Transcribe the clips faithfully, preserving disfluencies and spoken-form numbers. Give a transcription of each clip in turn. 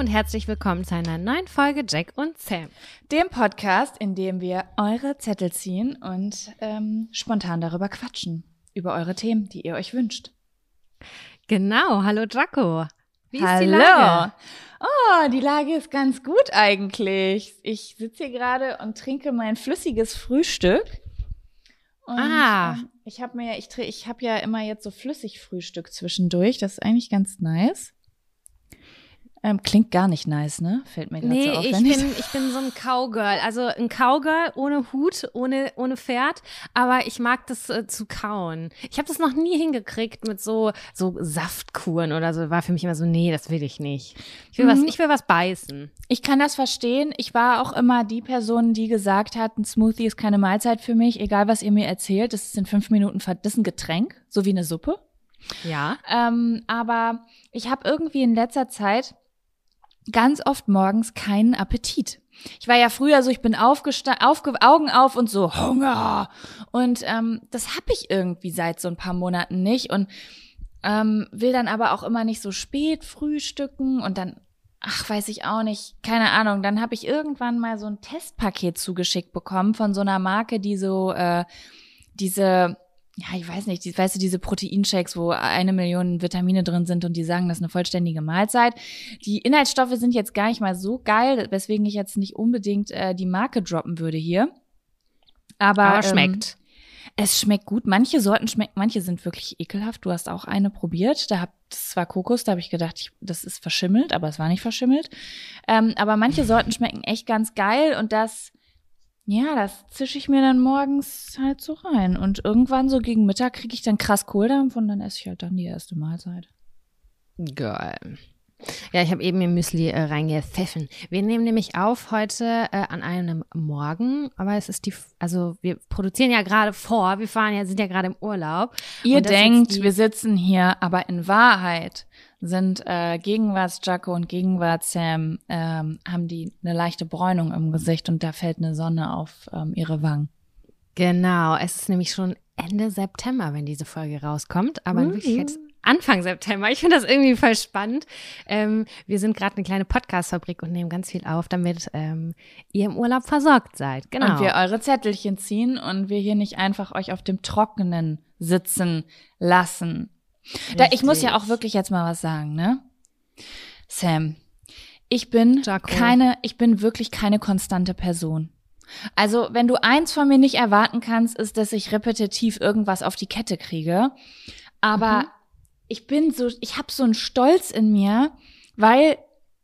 und herzlich willkommen zu einer neuen Folge Jack und Sam. Dem Podcast, in dem wir eure Zettel ziehen und ähm, spontan darüber quatschen. Über eure Themen, die ihr euch wünscht. Genau, hallo Jaco. Wie ist Hallo. die Lage? Oh, die Lage ist ganz gut eigentlich. Ich sitze hier gerade und trinke mein flüssiges Frühstück. Und, ah. ähm, ich habe mir, ich, ich habe ja immer jetzt so Flüssigfrühstück zwischendurch. Das ist eigentlich ganz nice. Ähm, klingt gar nicht nice, ne? Fällt mir gerade nee, so auf. ich wenn bin, ich bin so ein Cowgirl. Also ein Cowgirl ohne Hut, ohne, ohne Pferd. Aber ich mag das äh, zu kauen. Ich habe das noch nie hingekriegt mit so, so Saftkuren oder so. War für mich immer so, nee, das will ich nicht. Ich will, mhm. was, ich will was beißen. Ich kann das verstehen. Ich war auch immer die Person, die gesagt hat, ein Smoothie ist keine Mahlzeit für mich. Egal, was ihr mir erzählt, das ist in fünf Minuten, das ist ein Getränk, so wie eine Suppe. Ja. Ähm, aber ich habe irgendwie in letzter Zeit ganz oft morgens keinen Appetit. Ich war ja früher so, ich bin aufgestanden, aufge- Augen auf und so, Hunger. Und ähm, das habe ich irgendwie seit so ein paar Monaten nicht und ähm, will dann aber auch immer nicht so spät frühstücken und dann, ach, weiß ich auch nicht, keine Ahnung. Dann habe ich irgendwann mal so ein Testpaket zugeschickt bekommen von so einer Marke, die so äh, diese ja, ich weiß nicht, die, weißt du, diese Proteinshakes, wo eine Million Vitamine drin sind und die sagen, das ist eine vollständige Mahlzeit. Die Inhaltsstoffe sind jetzt gar nicht mal so geil, weswegen ich jetzt nicht unbedingt äh, die Marke droppen würde hier. Aber, Aber schmeckt. Ähm, es schmeckt gut. Manche Sorten schmecken, manche sind wirklich ekelhaft. Du hast auch eine probiert. Da hab, das war Kokos, da habe ich gedacht, ich, das ist verschimmelt, aber es war nicht verschimmelt. Ähm, aber manche Sorten schmecken echt ganz geil und das Ja, das zische ich mir dann morgens halt so rein. Und irgendwann so gegen Mittag kriege ich dann krass Kohldampf und dann esse ich halt dann die erste Mahlzeit. Geil. Ja, ich habe eben mir Müsli äh, reingepfiffen. Wir nehmen nämlich auf heute äh, an einem Morgen, aber es ist die, also wir produzieren ja gerade vor, wir fahren ja, sind ja gerade im Urlaub. Ihr denkt, wir sitzen hier, aber in Wahrheit sind äh, Gegenwarts Jaco und Gegenwarts Sam, ähm, haben die eine leichte Bräunung im Gesicht und da fällt eine Sonne auf ähm, ihre Wangen. Genau, es ist nämlich schon Ende September, wenn diese Folge rauskommt, aber in Wirklichkeit ist Anfang September. Ich finde das irgendwie voll spannend. Ähm, wir sind gerade eine kleine Podcast-Fabrik und nehmen ganz viel auf, damit ähm, ihr im Urlaub versorgt seid. Genau. Und wir eure Zettelchen ziehen und wir hier nicht einfach euch auf dem Trockenen sitzen lassen. Da, ich muss ja auch wirklich jetzt mal was sagen, ne? Sam, ich bin Jaco. keine, ich bin wirklich keine konstante Person. Also, wenn du eins von mir nicht erwarten kannst, ist, dass ich repetitiv irgendwas auf die Kette kriege. Aber mhm. ich bin so, ich habe so einen Stolz in mir, weil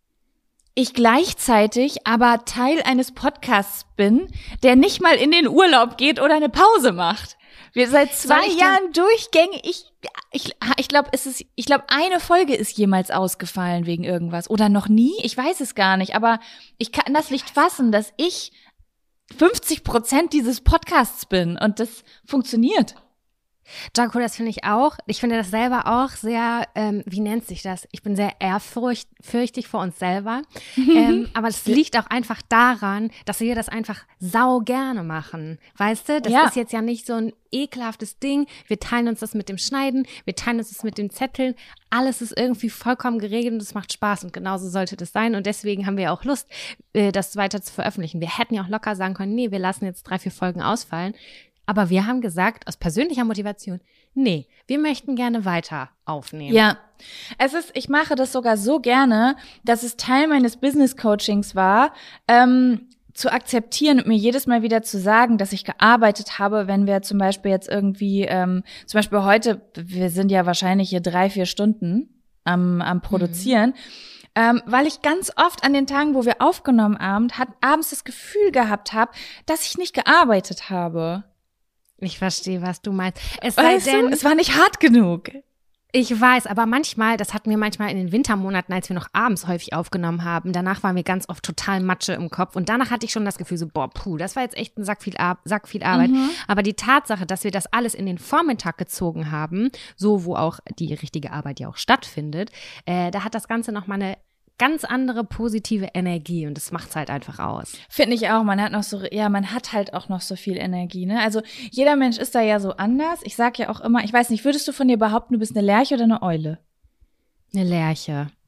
ich gleichzeitig aber Teil eines Podcasts bin, der nicht mal in den Urlaub geht oder eine Pause macht. Wir seit zwei Jahren durchgängig, ich, ich, ich glaube, es ist, ich glaube, eine Folge ist jemals ausgefallen wegen irgendwas oder noch nie, ich weiß es gar nicht, aber ich kann das nicht fassen, dass ich fünfzig Prozent dieses Podcasts bin und das funktioniert. Jaco, das finde ich auch. Ich finde das selber auch sehr, ähm, wie nennt sich das? Ich bin sehr ehrfürchtig vor uns selber. ähm, aber es liegt auch einfach daran, dass wir das einfach sau gerne machen. Weißt du? Das ja. ist jetzt ja nicht so ein ekelhaftes Ding. Wir teilen uns das mit dem Schneiden, wir teilen uns das mit den Zetteln. Alles ist irgendwie vollkommen geregelt und es macht Spaß und genauso sollte das sein. Und deswegen haben wir auch Lust, äh, das weiter zu veröffentlichen. Wir hätten ja auch locker sagen können, nee, wir lassen jetzt drei, vier Folgen ausfallen. Aber wir haben gesagt, aus persönlicher Motivation, nee, wir möchten gerne weiter aufnehmen. Ja, es ist, ich mache das sogar so gerne, dass es Teil meines Business-Coachings war, ähm, zu akzeptieren und mir jedes Mal wieder zu sagen, dass ich gearbeitet habe, wenn wir zum Beispiel jetzt irgendwie, ähm, zum Beispiel heute, wir sind ja wahrscheinlich hier drei, vier Stunden am, am Produzieren, mhm. Ähm, weil ich ganz oft an den Tagen, wo wir aufgenommen haben, hat abends das Gefühl gehabt habe, dass ich nicht gearbeitet habe. Ich verstehe, was du meinst. Es weißt sei denn, du, es war nicht hart genug. Ich weiß, aber manchmal, das hatten wir manchmal in den Wintermonaten, als wir noch abends häufig aufgenommen haben, danach war mir ganz oft total Matsche im Kopf und danach hatte ich schon das Gefühl so, boah, puh, das war jetzt echt ein Sack viel, Ar- Sack viel Arbeit. Mhm. Aber die Tatsache, dass wir das alles in den Vormittag gezogen haben, so wo auch die richtige Arbeit ja auch stattfindet, äh, da hat das Ganze nochmal eine ganz andere positive Energie und das macht's halt einfach aus. Finde ich auch, man hat noch so, ja, man hat halt auch noch so viel Energie, ne? Also jeder Mensch ist da ja so anders. Ich sag ja auch immer, ich weiß nicht, würdest du von dir behaupten, du bist eine Lerche oder eine Eule? Eine Lerche.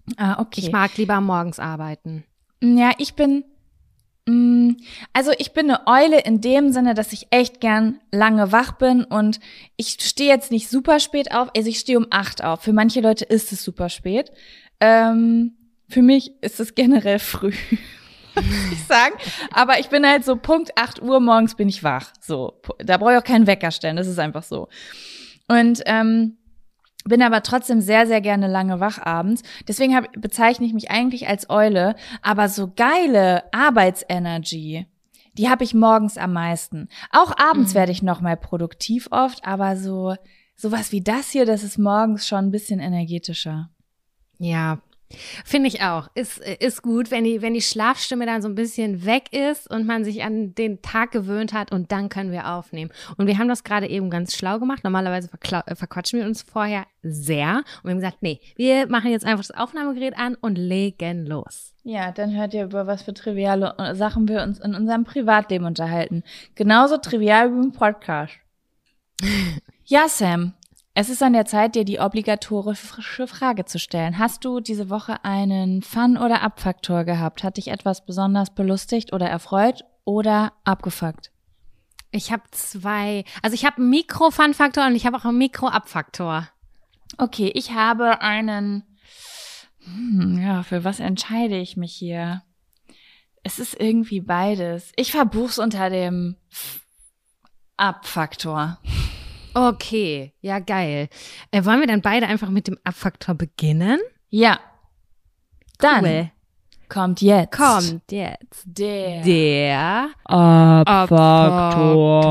Ah, okay. Ich mag lieber morgens arbeiten. Ja, ich bin, mh, also ich bin eine Eule in dem Sinne, dass ich echt gern lange wach bin und ich stehe jetzt nicht super spät auf, also ich stehe um acht auf. Für manche Leute ist es super spät. Ähm, für mich ist es generell früh, muss ich sagen. Aber ich bin halt so Punkt acht Uhr morgens bin ich wach. So, da brauche ich auch keinen Wecker stellen, das ist einfach so. Und ähm, bin aber trotzdem sehr, sehr gerne lange wach abends. Deswegen hab, bezeichne ich mich eigentlich als Eule. Aber so geile Arbeitsenergy, die habe ich morgens am meisten. Auch abends mhm. werde ich noch mal produktiv oft, aber so sowas wie das hier, das ist morgens schon ein bisschen energetischer. Ja, finde ich auch. Ist, ist gut, wenn die, wenn die Schlafstimme dann so ein bisschen weg ist und man sich an den Tag gewöhnt hat und dann können wir aufnehmen. Und wir haben das gerade eben ganz schlau gemacht. Normalerweise verkla- verquatschen wir uns vorher sehr. Und wir haben gesagt, nee, wir machen jetzt einfach das Aufnahmegerät an und legen los. Ja, dann hört ihr, über was für triviale Sachen wir uns in unserem Privatleben unterhalten. Genauso trivial wie im Podcast. Ja, Sam. Es ist an der Zeit, dir die obligatorische Frage zu stellen. Hast du diese Woche einen Fun- oder Abfaktor gehabt? Hat dich etwas besonders belustigt oder erfreut oder abgefuckt? Ich habe zwei, also ich habe einen Mikro-Fun-Faktor und ich habe auch einen Mikro-Abfaktor. Okay, ich habe einen, hm, ja, für was entscheide ich mich hier? Es ist irgendwie beides. Ich verbuch's unter dem Abfaktor. Okay, ja geil. Äh, wollen wir dann beide einfach mit dem Abfaktor beginnen? Ja. Dann cool. kommt jetzt. Kommt jetzt. Der. Der Abfaktor.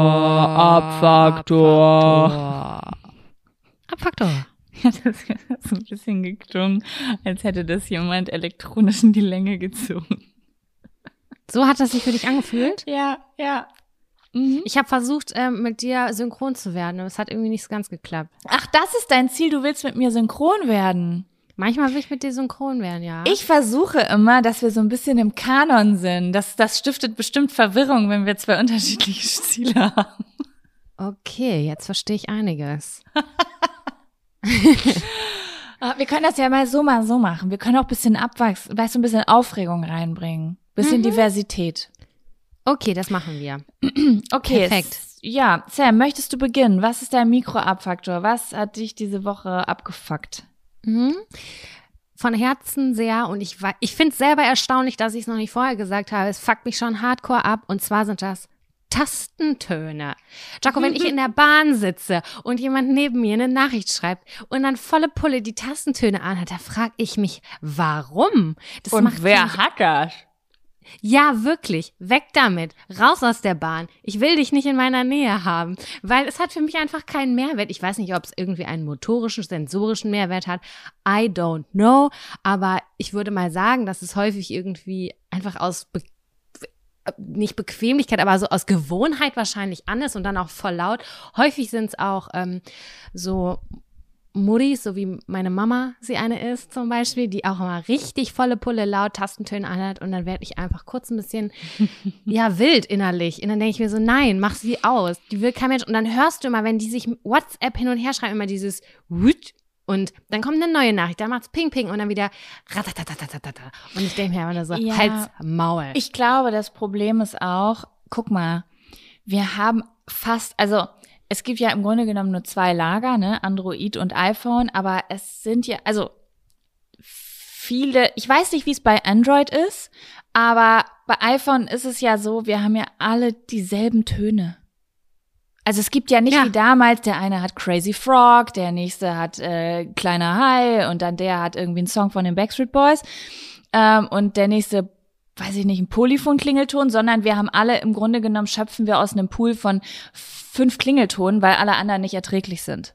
Abfaktor. Abfaktor. Das ist so ein bisschen geklungen, als hätte das jemand elektronisch in die Länge gezogen. So hat das sich für dich angefühlt? Ja, ja. Ich habe versucht, ähm, mit dir synchron zu werden, aber es hat irgendwie nicht so ganz geklappt. Ach, das ist dein Ziel, du willst mit mir synchron werden? Manchmal will ich mit dir synchron werden, ja. Ich versuche immer, dass wir so ein bisschen im Kanon sind. Das, das stiftet bestimmt Verwirrung, wenn wir zwei unterschiedliche Ziele haben. Okay, jetzt verstehe ich einiges. Wir können das ja mal so, mal so machen. Wir können auch ein bisschen abwachsen, weißt du, ein bisschen Aufregung reinbringen. Ein bisschen mhm. Diversität. Okay, das machen wir. Okay. Perfekt. S- ja, Sam, möchtest du beginnen? Was ist dein Mikroabfaktor? Was hat dich diese Woche abgefuckt? Mhm. Von Herzen sehr und ich, ich finde es selber erstaunlich, dass ich es noch nicht vorher gesagt habe. Es fuckt mich schon hardcore ab und zwar sind das Tastentöne. Jaco, wenn ich in der Bahn sitze und jemand neben mir eine Nachricht schreibt und dann volle Pulle die Tastentöne anhat, da frage ich mich, warum? Das und macht wer mich, hat das? Ja, wirklich. Weg damit. Raus aus der Bahn. Ich will dich nicht in meiner Nähe haben, weil es hat für mich einfach keinen Mehrwert. Ich weiß nicht, ob es irgendwie einen motorischen, sensorischen Mehrwert hat. I don't know. Aber ich würde mal sagen, dass es häufig irgendwie einfach aus, Be- nicht Bequemlichkeit, aber so aus Gewohnheit wahrscheinlich an ist und dann auch voll laut. Häufig sind es auch ähm, so Muttis, so wie meine Mama sie eine ist zum Beispiel, die auch immer richtig volle Pulle laut Tastentöne anhat und dann werde ich einfach kurz ein bisschen, ja, wild innerlich. Und dann denke ich mir so, nein, mach sie aus. Die will kein Mensch. Und dann hörst du immer, wenn die sich WhatsApp hin und her schreiben, immer dieses Wut und dann kommt eine neue Nachricht, dann macht's Ping Ping und dann wieder ratatatatata. Und ich denke mir einfach nur so, ja, Hals, Maul. Ich glaube, das Problem ist auch, guck mal, wir haben fast, also es gibt ja im Grunde genommen nur zwei Lager, ne, Android und iPhone, aber es sind ja, also viele, ich weiß nicht, wie es bei Android ist, aber bei iPhone ist es ja so, wir haben ja alle dieselben Töne. Also es gibt ja nicht ja. wie damals, der eine hat Crazy Frog, der nächste hat äh, Kleiner Hai und dann der hat irgendwie einen Song von den Backstreet Boys ähm, und der nächste, weiß ich nicht, einen Polyphon-Klingelton, sondern wir haben alle, im Grunde genommen schöpfen wir aus einem Pool von fünf Klingeltonen, weil alle anderen nicht erträglich sind.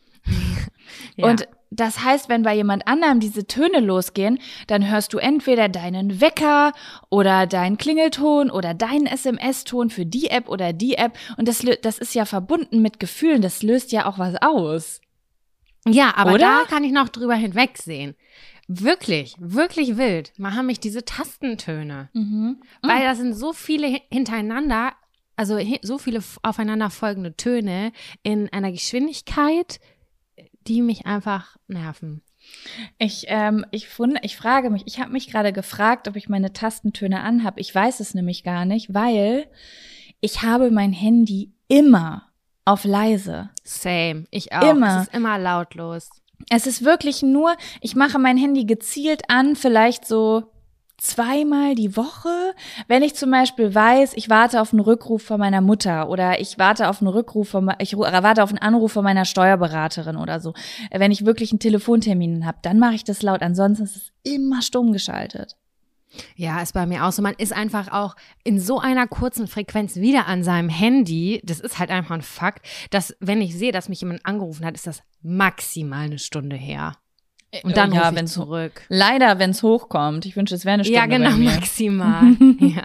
Ja. Und das heißt, wenn bei jemand anderem diese Töne losgehen, dann hörst du entweder deinen Wecker oder deinen Klingelton oder deinen S M S-Ton für die App oder die App. Und das, das ist ja verbunden mit Gefühlen, das löst ja auch was aus. Ja, aber oder? Da kann ich noch drüber hinwegsehen. Wirklich, wirklich wild machen mich diese Tastentöne. Mhm. Weil das sind so viele hintereinander, also so viele aufeinander folgende Töne in einer Geschwindigkeit, die mich einfach nerven. Ich, ähm, ich, fund, ich frage mich, ich habe mich gerade gefragt, ob ich meine Tastentöne anhab. Ich weiß es nämlich gar nicht, weil ich habe mein Handy immer auf leise. Same, ich auch. Immer. Es ist immer lautlos. Es ist wirklich nur, ich mache mein Handy gezielt an, vielleicht so zweimal die Woche, wenn ich zum Beispiel weiß, ich warte auf einen Rückruf von meiner Mutter oder ich warte auf einen Rückruf von, ich warte auf einen Anruf von meiner Steuerberaterin oder so. Wenn ich wirklich einen Telefontermin habe, dann mache ich das laut. Ansonsten ist es immer stumm geschaltet. Ja, ist bei mir auch so. Man ist einfach auch in so einer kurzen Frequenz wieder an seinem Handy. Das ist halt einfach ein Fakt, dass wenn ich sehe, dass mich jemand angerufen hat, ist das maximal eine Stunde her. Und dann ja, rufe ich zurück. Leider, wenn es hochkommt. Ich wünsche, es wäre eine Stunde Ja, genau, bei mir. Maximal. Ja.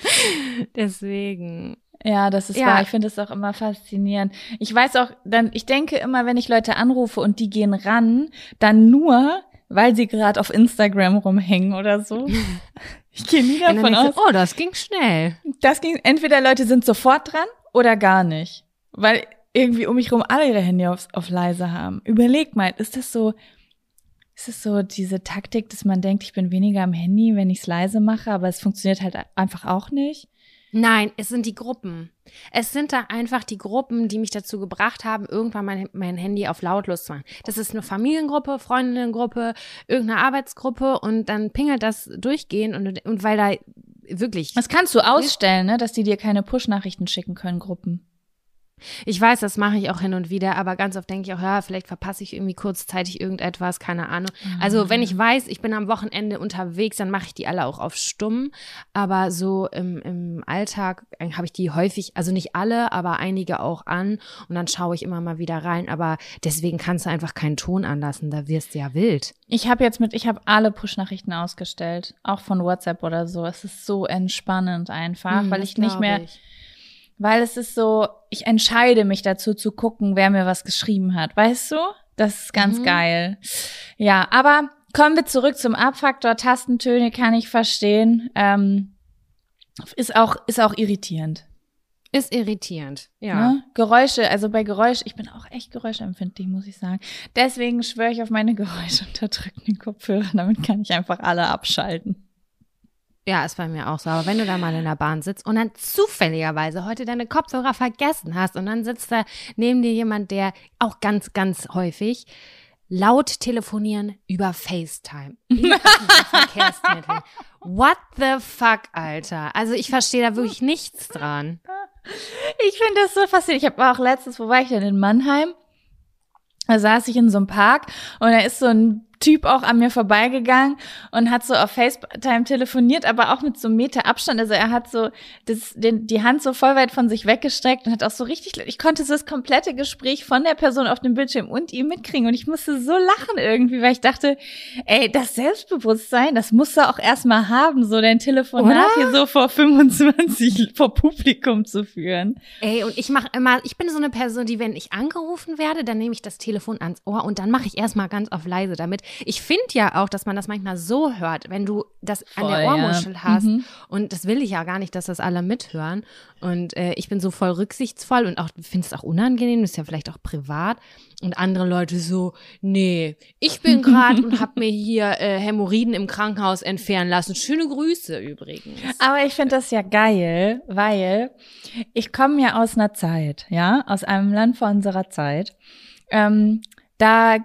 Deswegen. Ja, das ist ja. wahr. Ich finde es auch immer faszinierend. Ich weiß auch, dann, ich denke immer, wenn ich Leute anrufe und die gehen ran, dann nur, weil sie gerade auf Instagram rumhängen oder so. Ich gehe nie davon aus. So, oh, das ging schnell. Das ging, entweder Leute sind sofort dran oder gar nicht. Weil irgendwie um mich rum alle ihre Handy auf, auf leise haben. Überleg mal, ist das so, ist es so diese Taktik, dass man denkt, ich bin weniger am Handy, wenn ich es leise mache, aber es funktioniert halt einfach auch nicht? Nein, es sind die Gruppen. Es sind da einfach die Gruppen, die mich dazu gebracht haben, irgendwann mein, mein Handy auf lautlos zu machen. Das ist eine Familiengruppe, Freundinnengruppe, irgendeine Arbeitsgruppe und dann pingelt das durchgehend und, und weil da wirklich… Das kannst du ausstellen, ne, dass die dir keine Push-Nachrichten schicken können, Gruppen. Ich weiß, das mache ich auch hin und wieder, aber ganz oft denke ich auch, ja, vielleicht verpasse ich irgendwie kurzzeitig irgendetwas, keine Ahnung. Mhm. Also wenn ich weiß, ich bin am Wochenende unterwegs, dann mache ich die alle auch auf stumm, aber so im, im Alltag habe ich die häufig, also nicht alle, aber einige auch an und dann schaue ich immer mal wieder rein, aber deswegen kannst du einfach keinen Ton anlassen, da wirst du ja wild. Ich habe jetzt mit, ich habe alle Push-Nachrichten ausgestellt, auch von WhatsApp oder so. Es ist so entspannend einfach, mhm, weil ich nicht mehr… Ich. Weil es ist so, ich entscheide mich dazu zu gucken, wer mir was geschrieben hat. Weißt du? Das ist ganz mhm. geil. Ja, aber kommen wir zurück zum Abfaktor. Tastentöne kann ich verstehen. Ähm, ist auch, ist auch irritierend. Ist irritierend, ja. Ne? Geräusche, also bei Geräusch, ich bin auch echt geräuschempfindlich, muss ich sagen. Deswegen schwöre ich auf meine geräuschunterdrückenden Kopfhörer. Damit kann ich einfach alle abschalten. Ja, ist bei mir auch so. Aber wenn du da mal in der Bahn sitzt und dann zufälligerweise heute deine Kopfhörer vergessen hast und dann sitzt da neben dir jemand, der auch ganz, ganz häufig laut telefonieren über FaceTime. In Verkehrsmitteln. What the fuck, Alter? Also ich verstehe da wirklich nichts dran. Ich finde das so faszinierend. Ich habe auch letztens, wo war ich denn, in Mannheim? Da saß ich in so einem Park und da ist so ein Typ auch an mir vorbeigegangen und hat so auf FaceTime telefoniert, aber auch mit so einem Meter Abstand. Also er hat so das, den, die Hand so voll weit von sich weggestreckt und hat auch so richtig, ich konnte so das komplette Gespräch von der Person auf dem Bildschirm und ihm mitkriegen und ich musste so lachen irgendwie, weil ich dachte, ey, das Selbstbewusstsein, das musst du auch erstmal haben, so dein Telefonat Oder? Hier so vor fünfundzwanzig vor Publikum zu führen. Ey, und ich mache immer, ich bin so eine Person, die, wenn ich angerufen werde, dann nehme ich das Telefon ans Ohr und dann mache ich erstmal ganz auf leise damit. Ich finde ja auch, dass man das manchmal so hört, wenn du das Voll, an der Ohrmuschel ja. hast. Mhm. Und das will ich ja gar nicht, dass das alle mithören. Und äh, ich bin so voll rücksichtsvoll und auch finde es auch unangenehm, das ist ja vielleicht auch privat. Und andere Leute so, nee, ich bin gerade und habe mir hier äh, Hämorrhoiden im Krankenhaus entfernen lassen. Schöne Grüße übrigens. Aber ich finde das ja geil, weil ich komme ja aus einer Zeit, ja, aus einem Land vor unserer Zeit. Ähm, da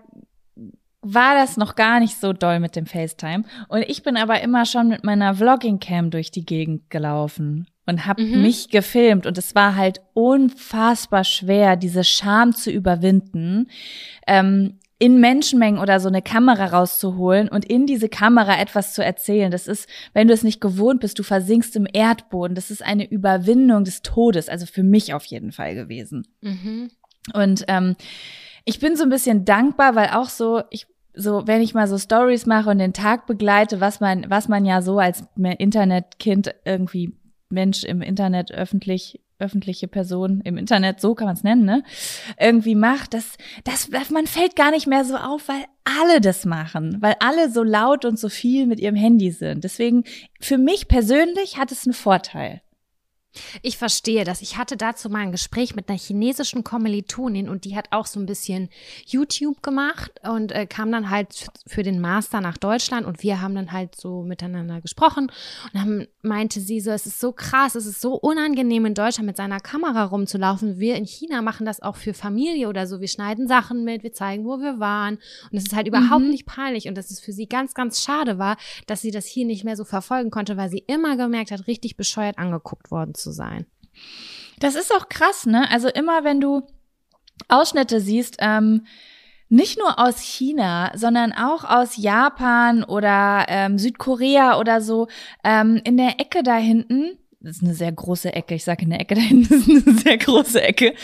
war das noch gar nicht so doll mit dem FaceTime. Und ich bin aber immer schon mit meiner Vlogging-Cam durch die Gegend gelaufen und habe mhm. mich gefilmt. Und es war halt unfassbar schwer, diese Scham zu überwinden, ähm, in Menschenmengen oder so eine Kamera rauszuholen und in diese Kamera etwas zu erzählen. Das ist, wenn du es nicht gewohnt bist, du versinkst im Erdboden. Das ist eine Überwindung des Todes, also für mich auf jeden Fall gewesen. Mhm. Und ähm, ich bin so ein bisschen dankbar, weil auch so, ich so, wenn ich mal so Stories mache und den Tag begleite, was man, was man ja so als Internetkind irgendwie Mensch im Internet, öffentlich, öffentliche Person im Internet, so kann man es nennen, ne, irgendwie macht, das, das, man fällt gar nicht mehr so auf, weil alle das machen, weil alle so laut und so viel mit ihrem Handy sind. Deswegen, für mich persönlich hat es einen Vorteil. Ich verstehe das. Ich hatte dazu mal ein Gespräch mit einer chinesischen Kommilitonin und die hat auch so ein bisschen YouTube gemacht und äh, kam dann halt für den Master nach Deutschland und wir haben dann halt so miteinander gesprochen und dann meinte sie so, es ist so krass, es ist so unangenehm in Deutschland mit seiner Kamera rumzulaufen. Wir in China machen das auch für Familie oder so. Wir schneiden Sachen mit, wir zeigen, wo wir waren und es ist halt überhaupt Mhm. nicht peinlich und dass es für sie ganz, ganz schade war, dass sie das hier nicht mehr so verfolgen konnte, weil sie immer gemerkt hat, richtig bescheuert angeguckt worden zu sein. Das ist auch krass, ne? Also immer, wenn du Ausschnitte siehst, ähm, nicht nur aus China, sondern auch aus Japan oder ähm, Südkorea oder so, ähm, in der Ecke da hinten, das ist eine sehr große Ecke, ich sage in der Ecke da hinten, das ist eine sehr große Ecke,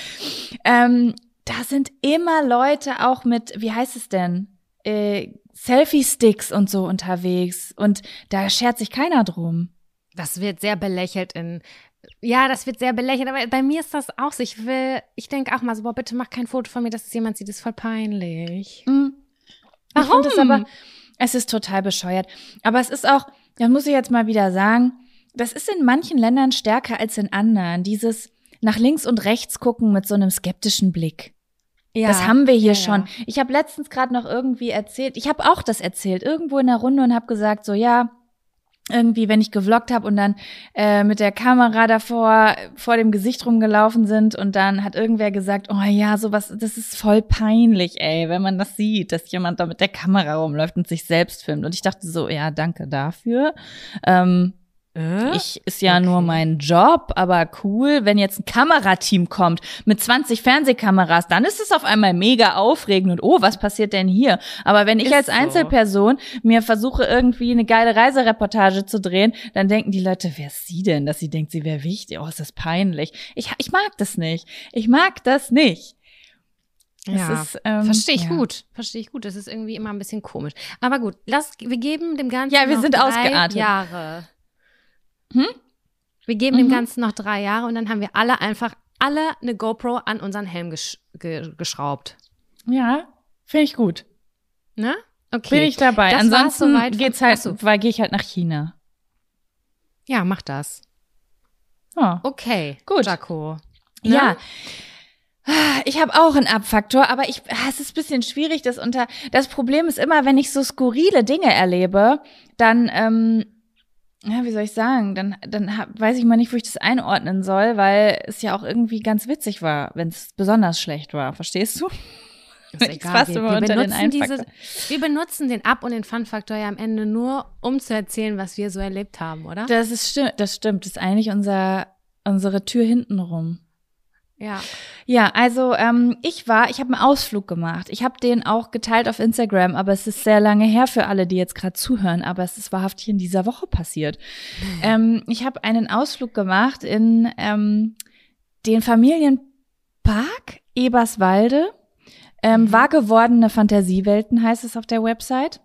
ähm, da sind immer Leute auch mit, wie heißt es denn, äh, Selfie-Sticks und so unterwegs und da schert sich keiner drum. Das wird sehr belächelt in, ja, das wird sehr belächelt, aber bei mir ist das auch so. Ich will, ich denke auch mal so, boah, bitte mach kein Foto von mir, dass es jemand sieht, das ist voll peinlich. Mhm. Warum? Ich find das aber, es ist total bescheuert. Aber es ist auch, das muss ich jetzt mal wieder sagen, das ist in manchen Ländern stärker als in anderen. Dieses nach links und rechts gucken mit so einem skeptischen Blick. Ja. Das haben wir hier Ja, schon. ja. Ich habe letztens gerade noch irgendwie erzählt, ich habe auch das erzählt, irgendwo in der Runde und habe gesagt, so ja, irgendwie, wenn ich gevloggt habe und dann äh, mit der Kamera davor vor dem Gesicht rumgelaufen sind und dann hat irgendwer gesagt, oh ja, sowas, das ist voll peinlich, ey, wenn man das sieht, dass jemand da mit der Kamera rumläuft und sich selbst filmt. Und ich dachte so, ja, danke dafür. Ähm, Äh? Ich ist ja Okay. nur mein Job, aber cool, wenn jetzt ein Kamerateam kommt mit zwanzig Fernsehkameras, dann ist es auf einmal mega aufregend und oh, was passiert denn hier? Aber wenn ich Ist als so. Einzelperson mir versuche, irgendwie eine geile Reisereportage zu drehen, dann denken die Leute, wer ist sie denn, dass sie denkt, sie wäre wichtig? Oh, ist das peinlich. Ich, ich mag das nicht. Ich mag das nicht. Ja, Es ist, ähm, verstehe ich ja. gut. Verstehe ich gut. Das ist irgendwie immer ein bisschen komisch. Aber gut, lass, wir geben dem Ganzen Ja, wir noch sind drei ausgeartet. Jahre. Hm? Wir geben Mhm. dem Ganzen noch drei Jahre und dann haben wir alle einfach alle eine GoPro an unseren Helm gesch ge geschraubt. Ja, finde ich gut. Ne? Okay. Bin ich dabei. Das war's Ansonsten soweit von- geht's halt, Ach so. weil gehe ich halt nach China. Ja, mach das. Ja. Okay. Gut. Jaco. Ne? Ja. Ich habe auch einen Abfaktor, aber ich, ah, es ist ein bisschen schwierig, das unter, das Problem ist immer, wenn ich so skurrile Dinge erlebe, dann, ähm, ja, wie soll ich sagen, dann, dann hab, weiß ich mal nicht, wo ich das einordnen soll, weil es ja auch irgendwie ganz witzig war, wenn es besonders schlecht war, verstehst du? Ist Ich egal. fasse Wir, immer wir, unter den benutzen diese, Einfaktor. wir benutzen den Up- und den Fun-Faktor ja am Ende nur, um zu erzählen, was wir so erlebt haben, oder? Das ist stimmt, das stimmt, das ist eigentlich unser, unsere Tür hinten rum. Ja. Ja, also ähm, ich war, ich habe einen Ausflug gemacht. Ich habe den auch geteilt auf Instagram, aber es ist sehr lange her für alle, die jetzt gerade zuhören, aber es ist wahrhaftig in dieser Woche passiert. Ähm, ich habe einen Ausflug gemacht in ähm, den Familienpark Eberswalde. Ähm, Mhm. Wahr gewordene Fantasiewelten heißt es auf der Website.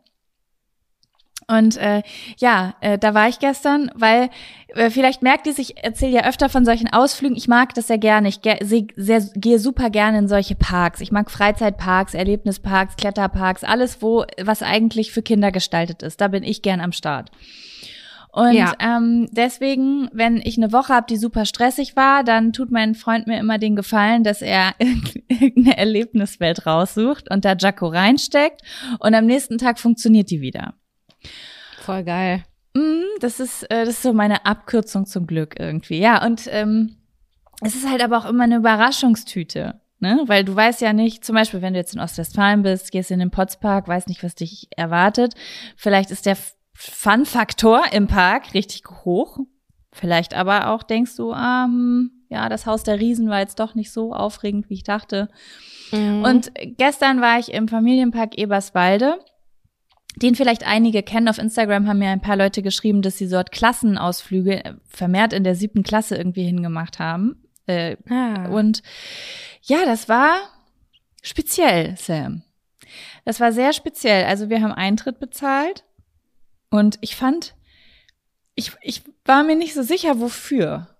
Und äh, ja, äh, da war ich gestern, weil äh, vielleicht merkt ihr, ich erzähle ja öfter von solchen Ausflügen. Ich mag das sehr gerne. Ich ge sehr, sehr, gehe super gerne in solche Parks. Ich mag Freizeitparks, Erlebnisparks, Kletterparks, alles, wo was eigentlich für Kinder gestaltet ist. Da bin ich gern am Start. Und Ja. ähm, deswegen, wenn ich eine Woche habe, die super stressig war, dann tut mein Freund mir immer den Gefallen, dass er irgendeine Erlebniswelt raussucht und da Jaco reinsteckt und am nächsten Tag funktioniert die wieder. Voll geil. Mm, Das ist, äh, das ist so meine Abkürzung zum Glück irgendwie. Ja, und ähm, es ist halt aber auch immer eine Überraschungstüte, ne? Weil du weißt ja nicht, zum Beispiel, wenn du jetzt in Ostwestfalen bist, gehst in den Potspark, weißt nicht, was dich erwartet. Vielleicht ist der Fun-Faktor im Park richtig hoch. Vielleicht aber auch denkst du, ah, hm, ja, das Haus der Riesen war jetzt doch nicht so aufregend, wie ich dachte. Mhm. Und gestern war ich im Familienpark Eberswalde. Den vielleicht einige kennen. Auf Instagram haben mir ein paar Leute geschrieben, dass sie dort Klassenausflüge vermehrt in der siebten Klasse irgendwie hingemacht haben. Äh, ah. Und ja, das war speziell, Sam. Das war sehr speziell. Also wir haben Eintritt bezahlt und ich fand, ich, ich war mir nicht so sicher, wofür.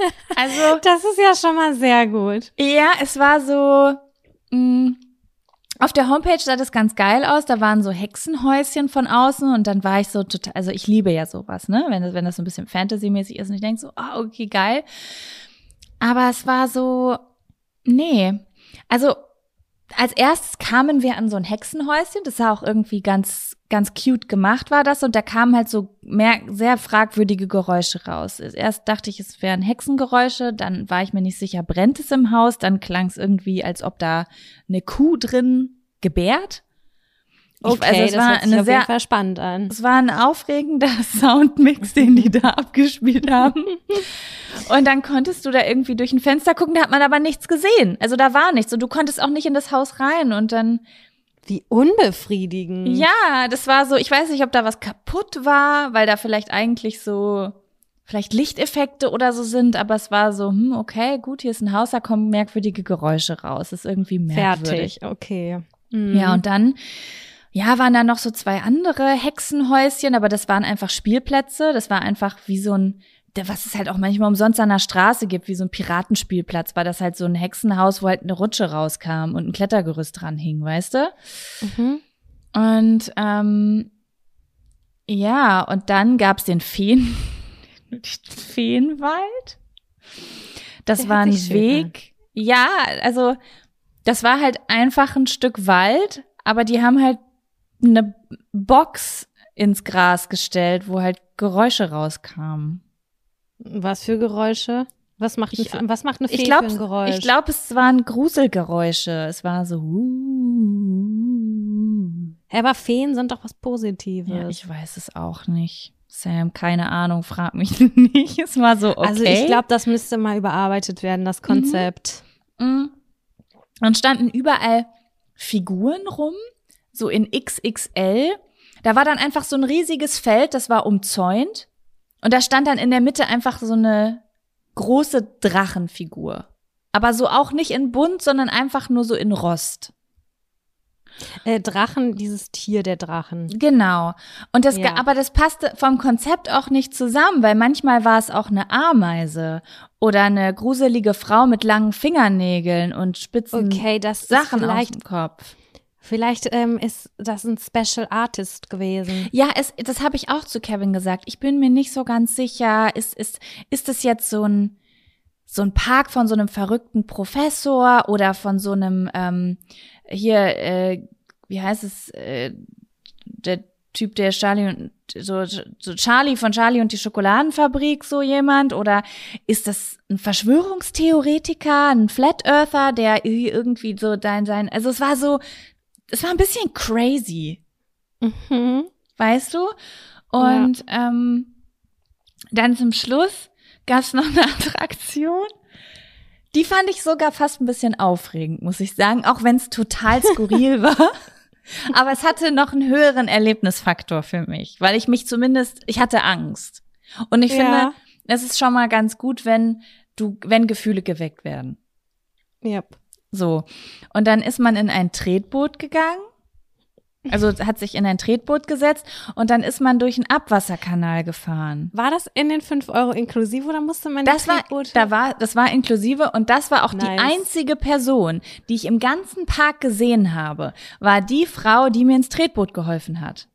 Also das ist ja schon mal sehr gut. ja, es war so, mh, Auf der Homepage sah das ganz geil aus, da waren so Hexenhäuschen von außen und dann war ich so total, also ich liebe ja sowas, ne, wenn das, wenn das so ein bisschen Fantasy-mäßig ist und ich denke so, ah, oh, okay, geil. Aber es war so, nee, also als erstes kamen wir an so ein Hexenhäuschen, das sah auch irgendwie ganz, ganz cute gemacht war das und da kamen halt so mehr, sehr fragwürdige Geräusche raus. Erst dachte ich, es wären Hexengeräusche, dann war ich mir nicht sicher, brennt es im Haus, dann klang es irgendwie, als ob da eine Kuh drin gebärt. Ich, Okay, also es das war hört sich eine auf sehr, jeden Fall spannend an. es war ein aufregender Soundmix, den die da abgespielt haben. Und dann konntest du da irgendwie durch ein Fenster gucken, da hat man aber nichts gesehen. Also da war nichts und du konntest auch nicht in das Haus rein und dann Wie unbefriedigend. ja, das war so, ich weiß nicht, ob da was kaputt war, weil da vielleicht eigentlich so, vielleicht Lichteffekte oder so sind, aber es war so, hm, okay, gut, hier ist ein Haus, da kommen merkwürdige Geräusche raus, ist irgendwie merkwürdig. Fertig, okay. Mhm. Ja, und dann, ja, waren da noch so zwei andere Hexenhäuschen, aber das waren einfach Spielplätze, das war einfach wie so ein, was es halt auch manchmal umsonst an der Straße gibt, wie so ein Piratenspielplatz, war das halt so ein Hexenhaus, wo halt eine Rutsche rauskam und ein Klettergerüst dran hing, weißt du? Mhm. Und ähm, ja, und dann gab's den Feen, Feenwald. Das Der war hört ein sich schön Weg. Ja, also das war halt einfach ein Stück Wald, aber die haben halt eine Box ins Gras gestellt, wo halt Geräusche rauskamen. Was für Geräusche? Was macht, Ich- ein, was macht eine Fee Ich glaube, für ein Geräusch? ich glaube, es waren Gruselgeräusche. Es war so. Hä, aber Feen sind doch was Positives. Ja, ich weiß es auch nicht. Sam, keine Ahnung, frag mich nicht. Es war so, okay. Also ich glaube, das müsste mal überarbeitet werden, das Konzept. Mhm. Dann standen überall Figuren rum, so in X X L. Da war dann einfach so ein riesiges Feld, das war umzäunt. Und da stand dann in der Mitte einfach so eine große Drachenfigur. Aber so auch nicht in bunt, sondern einfach nur so in Rost. Äh, Drachen, dieses Tier der Drachen. Genau. Und das, Ja. aber das passte vom Konzept auch nicht zusammen, weil manchmal war es auch eine Ameise oder eine gruselige Frau mit langen Fingernägeln und spitzen Okay, das ist Sachen auf vielleicht, dem Kopf. vielleicht ähm, ist das ein Special Artist gewesen. Ja, es, das habe ich auch zu Kevin gesagt. Ich bin mir nicht so ganz sicher. Ist, ist, ist das jetzt so ein, so ein Park von so einem verrückten Professor oder von so einem, ähm, hier, äh, wie heißt es, äh, der Typ, der Charlie und, so, so Charlie von Charlie und die Schokoladenfabrik, so jemand? Oder ist das ein Verschwörungstheoretiker, ein Flat Earther, der irgendwie so dein, sein, also es war so, es war ein bisschen crazy. Mhm. Weißt du? Und ähm, dann zum Schluss gab's noch eine Attraktion. Die fand ich sogar fast ein bisschen aufregend, muss ich sagen, auch wenn es total skurril war. Aber es hatte noch einen höheren Erlebnisfaktor für mich, weil ich mich zumindest, ich hatte Angst. Und ich Ja. finde, es ist schon mal ganz gut, wenn du, wenn Gefühle geweckt werden. Yep. So. Und dann ist man in ein Tretboot gegangen. Also hat sich in ein Tretboot gesetzt und dann ist man durch einen Abwasserkanal gefahren. War das in den fünf Euro inklusive oder musste man Das die war, Tretboote? da war, das war inklusive und das war auch die Nice. einzige Person, die ich im ganzen Park gesehen habe, war die Frau, die mir ins Tretboot geholfen hat.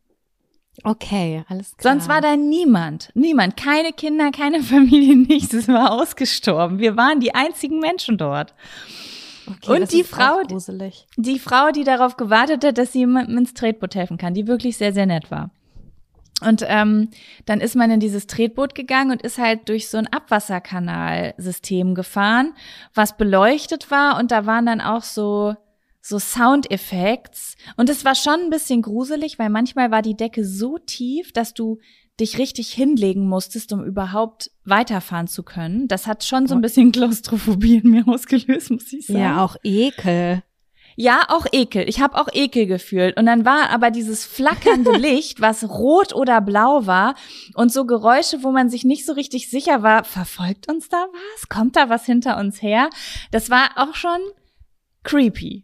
Okay, alles klar. Sonst war da niemand, niemand, keine Kinder, keine Familie, nichts. Es war ausgestorben. Wir waren die einzigen Menschen dort. okay, und das die ist Frau, auch gruselig. Die Frau, die darauf gewartet hat, dass sie jemandem ins Tretboot helfen kann, die wirklich sehr, sehr nett war. Und ähm, dann ist man in dieses Tretboot gegangen und ist halt durch so ein Abwasserkanalsystem gefahren, was beleuchtet war und da waren dann auch so so Soundeffekte und es war schon ein bisschen gruselig, weil manchmal war die Decke so tief, dass du dich richtig hinlegen musstest, um überhaupt weiterfahren zu können. Das hat schon so ein bisschen Klaustrophobie in mir ausgelöst, muss ich sagen. Ja, auch Ekel. Ja, auch Ekel. Ich habe auch Ekel gefühlt. Und dann war aber dieses flackernde Licht, was rot oder blau war und so Geräusche, wo man sich nicht so richtig sicher war, verfolgt uns da was? Kommt da was hinter uns her? Das war auch schon creepy.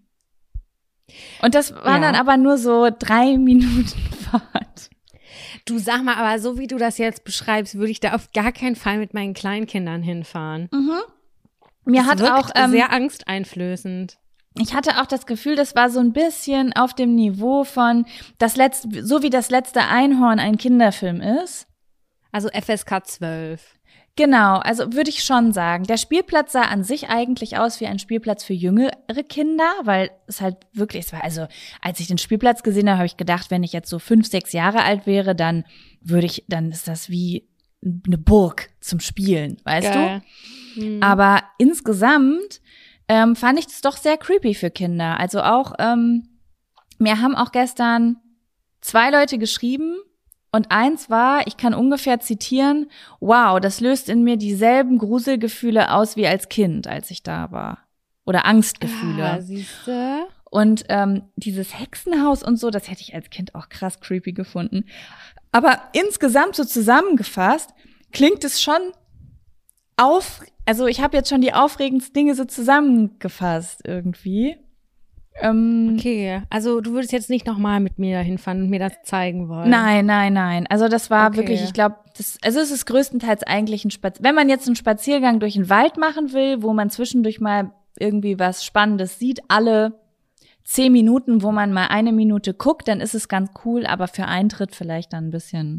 Und das war Ja. dann aber nur so drei Minuten Fahrt. Du sag mal, aber so wie du das jetzt beschreibst, würde ich da auf gar keinen Fall mit meinen Kleinkindern hinfahren. Mhm. Mir Das hat wirkt auch ähm, sehr angsteinflößend. ich hatte auch das Gefühl, das war so ein bisschen auf dem Niveau von das letzte, so wie das letzte Einhorn ein Kinderfilm ist. Also F S K zwölf. Genau, also würde ich schon sagen. Der Spielplatz sah an sich eigentlich aus wie ein Spielplatz für jüngere Kinder, weil es halt wirklich, es war also, als ich den Spielplatz gesehen habe, habe ich gedacht, wenn ich jetzt so fünf, sechs Jahre alt wäre, dann würde ich, dann ist das wie eine Burg zum Spielen, weißt Geil. du? Mhm. Aber insgesamt ähm, fand ich das doch sehr creepy für Kinder. Also auch, ähm, mir haben auch gestern zwei Leute geschrieben, und eins war, ich kann ungefähr zitieren, wow, das löst in mir dieselben Gruselgefühle aus wie als Kind, als ich da war. Oder Angstgefühle. Ah, siehste. Und ähm, dieses Hexenhaus und so, das hätte ich als Kind auch krass creepy gefunden. Aber insgesamt so zusammengefasst, klingt es schon auf, also ich habe jetzt schon die aufregendsten Dinge so zusammengefasst irgendwie. Ähm, Okay, also du würdest jetzt nicht nochmal mit mir hinfahren und mir das zeigen wollen? Nein, nein, nein. Also das war Okay. wirklich, ich glaube, das, also es ist größtenteils eigentlich ein Spaziergang. Wenn man jetzt einen Spaziergang durch den Wald machen will, wo man zwischendurch mal irgendwie was Spannendes sieht, alle zehn Minuten, wo man mal eine Minute guckt, dann ist es ganz cool, aber für Eintritt vielleicht dann ein bisschen,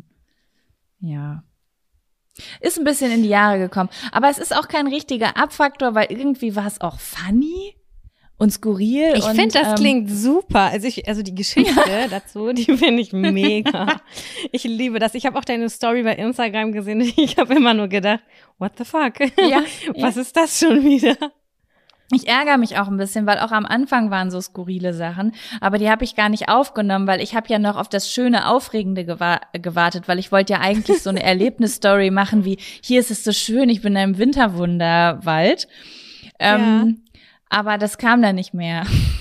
ja, ist ein bisschen in die Jahre gekommen. Aber es ist auch kein richtiger Abfaktor, weil irgendwie war es auch funny und skurril. Ich finde, das ähm, klingt super. Also ich, also die Geschichte dazu, die finde ich mega. Ich liebe das. Ich habe auch deine Story bei Instagram gesehen. Ich habe immer nur gedacht, what the fuck? Ja, Was ja. ist das schon wieder? Ich ärgere mich auch ein bisschen, weil auch am Anfang waren so skurrile Sachen, aber die habe ich gar nicht aufgenommen, weil ich habe ja noch auf das schöne, Aufregende gewa- gewartet, weil ich wollte ja eigentlich so eine Erlebnisstory machen wie, hier ist es so schön, ich bin in einem Winterwunderwald. Ähm, ja. Aber das kam dann nicht mehr.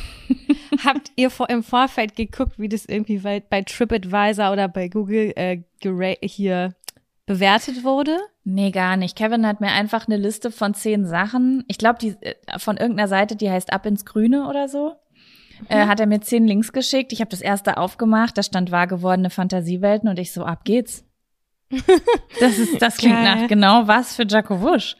Habt ihr vor, im Vorfeld geguckt, wie das irgendwie bei, bei TripAdvisor oder bei Google äh, gera- hier bewertet wurde? Nee, gar nicht. Kevin hat mir einfach eine Liste von zehn Sachen, ich glaube, die von irgendeiner Seite, die heißt Ab ins Grüne oder so, mhm. äh, hat er mir zehn Links geschickt. Ich habe das erste aufgemacht, da stand wahr gewordene Fantasiewelten und ich so, ab geht's. Das ist, das klingt Geil. nach genau was für Jacko Wusch.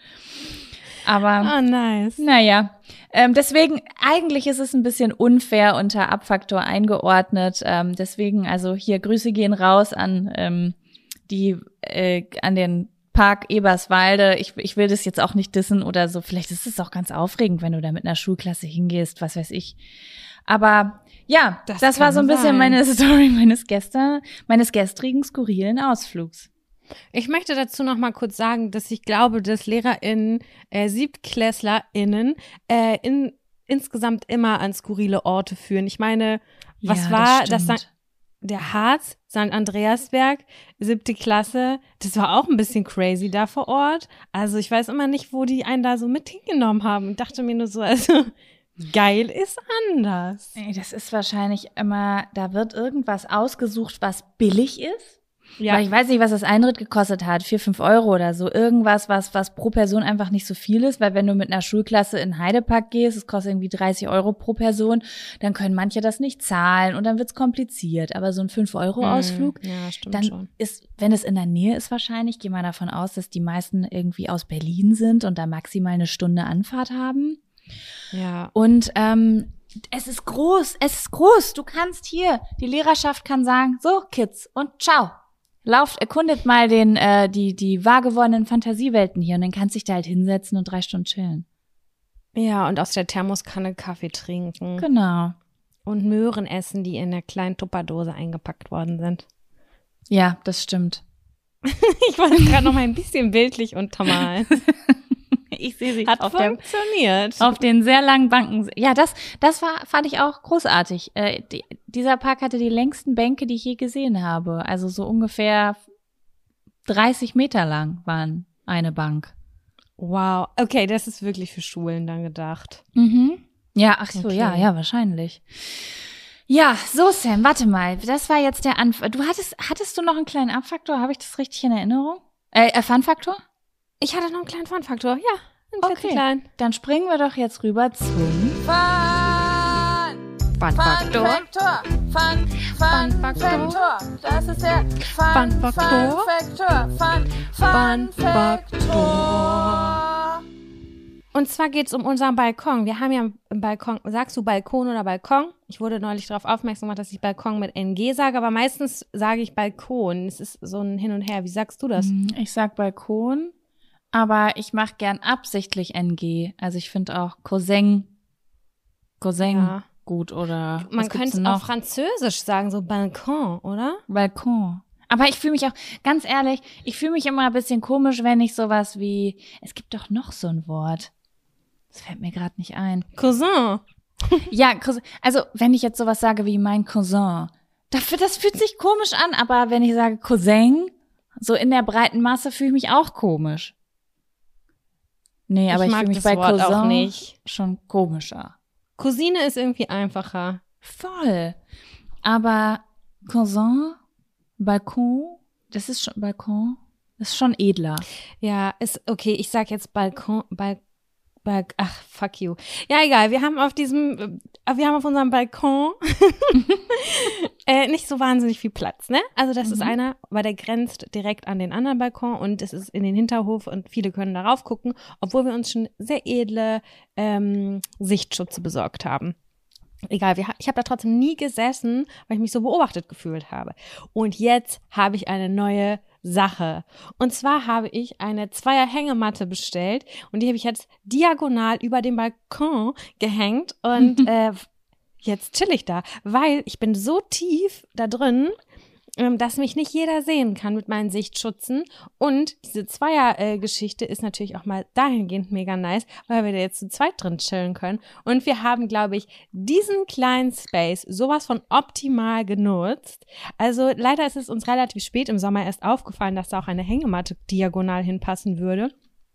Aber, oh, nice. Naja, ähm, deswegen, eigentlich ist es ein bisschen unfair unter Abfaktor eingeordnet. Ähm, deswegen, also hier Grüße gehen raus an ähm, die, äh, an den Park Eberswalde. Ich, ich will das jetzt auch nicht dissen oder so. Vielleicht ist es auch ganz aufregend, wenn du da mit einer Schulklasse hingehst, was weiß ich. Aber ja, das, das war so ein bisschen sein. meine Story meines gestern, meines gestrigen skurrilen Ausflugs. Ich möchte dazu noch mal kurz sagen, dass ich glaube, dass LehrerInnen, äh, SiebtklässlerInnen äh, in, insgesamt immer an skurrile Orte führen. Ich meine, was ja, war das, das? Der Harz, Sankt Andreasberg, siebte Klasse, das war auch ein bisschen crazy da vor Ort. Also ich weiß immer nicht, wo die einen da so mit hingenommen haben. Ich dachte mir nur so, also geil ist anders. Das ist wahrscheinlich immer, da wird irgendwas ausgesucht, was billig ist. Ja. Weil ich weiß nicht, was das Eintritt gekostet hat, vier, fünf Euro oder so. Irgendwas, was was pro Person einfach nicht so viel ist, weil wenn du mit einer Schulklasse in Heidepark gehst, es kostet irgendwie dreißig Euro pro Person, dann können manche das nicht zahlen und dann wird's kompliziert. Aber so ein fünf Euro Ausflug, hm, ja, stimmt dann schon. ist, wenn es in der Nähe ist wahrscheinlich, gehe mal davon aus, dass die meisten irgendwie aus Berlin sind und da maximal eine Stunde Anfahrt haben. Ja. Und ähm, es ist groß, es ist groß. Du kannst hier, die Lehrerschaft kann sagen, so Kids und ciao. Lauft, erkundet mal den, äh, die, die wahr gewordenen Fantasiewelten hier und dann kannst du dich da halt hinsetzen und drei Stunden chillen. Ja, und aus der Thermoskanne Kaffee trinken. Genau. Und Möhren essen, die in der kleinen Tupperdose eingepackt worden sind. Ja, das stimmt. Ich war gerade noch mal ein bisschen bildlich untermalt. Ich sehe sie Hat auf funktioniert. Dem, auf den sehr langen Banken. Ja, das, das war, fand ich auch großartig. Äh, die, dieser Park hatte die längsten Bänke, die ich je gesehen habe. Also so ungefähr dreißig Meter lang waren eine Bank. Wow. Okay, das ist wirklich für Schulen dann gedacht. Mhm. Ja, ach so, Okay. ja, ja, wahrscheinlich. Ja, so Sam, warte mal. Das war jetzt der Anfang. Du hattest, hattest du noch einen kleinen Abfaktor? Habe ich das richtig in Erinnerung? Äh, äh Fun-Faktor? Ich hatte noch einen kleinen Fun-Faktor. Ja, einen Okay, kleinen. dann springen wir doch jetzt rüber zum Fun! Fun-Faktor. Fun-Faktor! Fun, Fun, Fun-Faktor. Faktor! Das ist der Fun, Fun-Faktor. Fun-Faktor! Fun, Fun-Faktor! Und zwar geht es um unseren Balkon. Wir haben ja einen Balkon, sagst du Balkon oder Balkon? Ich wurde neulich darauf aufmerksam gemacht, dass ich Balkon mit N G sage, aber meistens sage ich Balkon. Es ist so ein Hin und Her. Wie sagst du das? Ich sag Balkon, aber ich mache gern absichtlich N G. Also ich finde auch Cousin, Cousin Ja. gut oder Man was gibt's könnte es noch? auf Französisch sagen, so Balkon, oder? Balkon. Aber ich fühle mich auch, ganz ehrlich, ich fühle mich immer ein bisschen komisch, wenn ich sowas wie, es gibt doch noch so ein Wort. Das fällt mir gerade nicht ein. Cousin. Ja, Cousin, also wenn ich jetzt sowas sage wie mein Cousin, dafür, das fühlt sich komisch an, aber wenn ich sage Cousin, so in der breiten Masse fühle ich mich auch komisch. Nee, aber Ich ich, mag fühle mich das bei Wort auch Cousin nicht. schon komischer. Cousine ist irgendwie einfacher. Voll. Aber Cousin, Balkon, das ist schon, Balkon, das ist schon edler. Ja, ist okay. Ich sag jetzt Balkon, Balkon. Balk- Ach, fuck you. Ja, egal. Wir haben auf diesem, äh, wir haben auf unserem Balkon äh, nicht so wahnsinnig viel Platz, ne? Also das Mhm. ist einer, weil der grenzt direkt an den anderen Balkon und es ist in den Hinterhof und viele können darauf gucken, obwohl wir uns schon sehr edle ähm, Sichtschutze besorgt haben. Egal, wir, ha- ich habe da trotzdem nie gesessen, weil ich mich so beobachtet gefühlt habe. Und jetzt habe ich eine neue Sache. Und zwar habe ich eine Zweier-Hängematte bestellt und die habe ich jetzt diagonal über dem Balkon gehängt und äh, jetzt chill ich da, weil ich bin so tief da drin, ähm, dass mich nicht jeder sehen kann mit meinen Sichtschutzen. Und diese Zweier-Geschichte ist natürlich auch mal dahingehend mega nice, weil wir da jetzt zu zweit drin chillen können. Und wir haben, glaube ich, diesen kleinen Space sowas von optimal genutzt. Also leider ist es uns relativ spät im Sommer erst aufgefallen, dass da auch eine Hängematte diagonal hinpassen würde.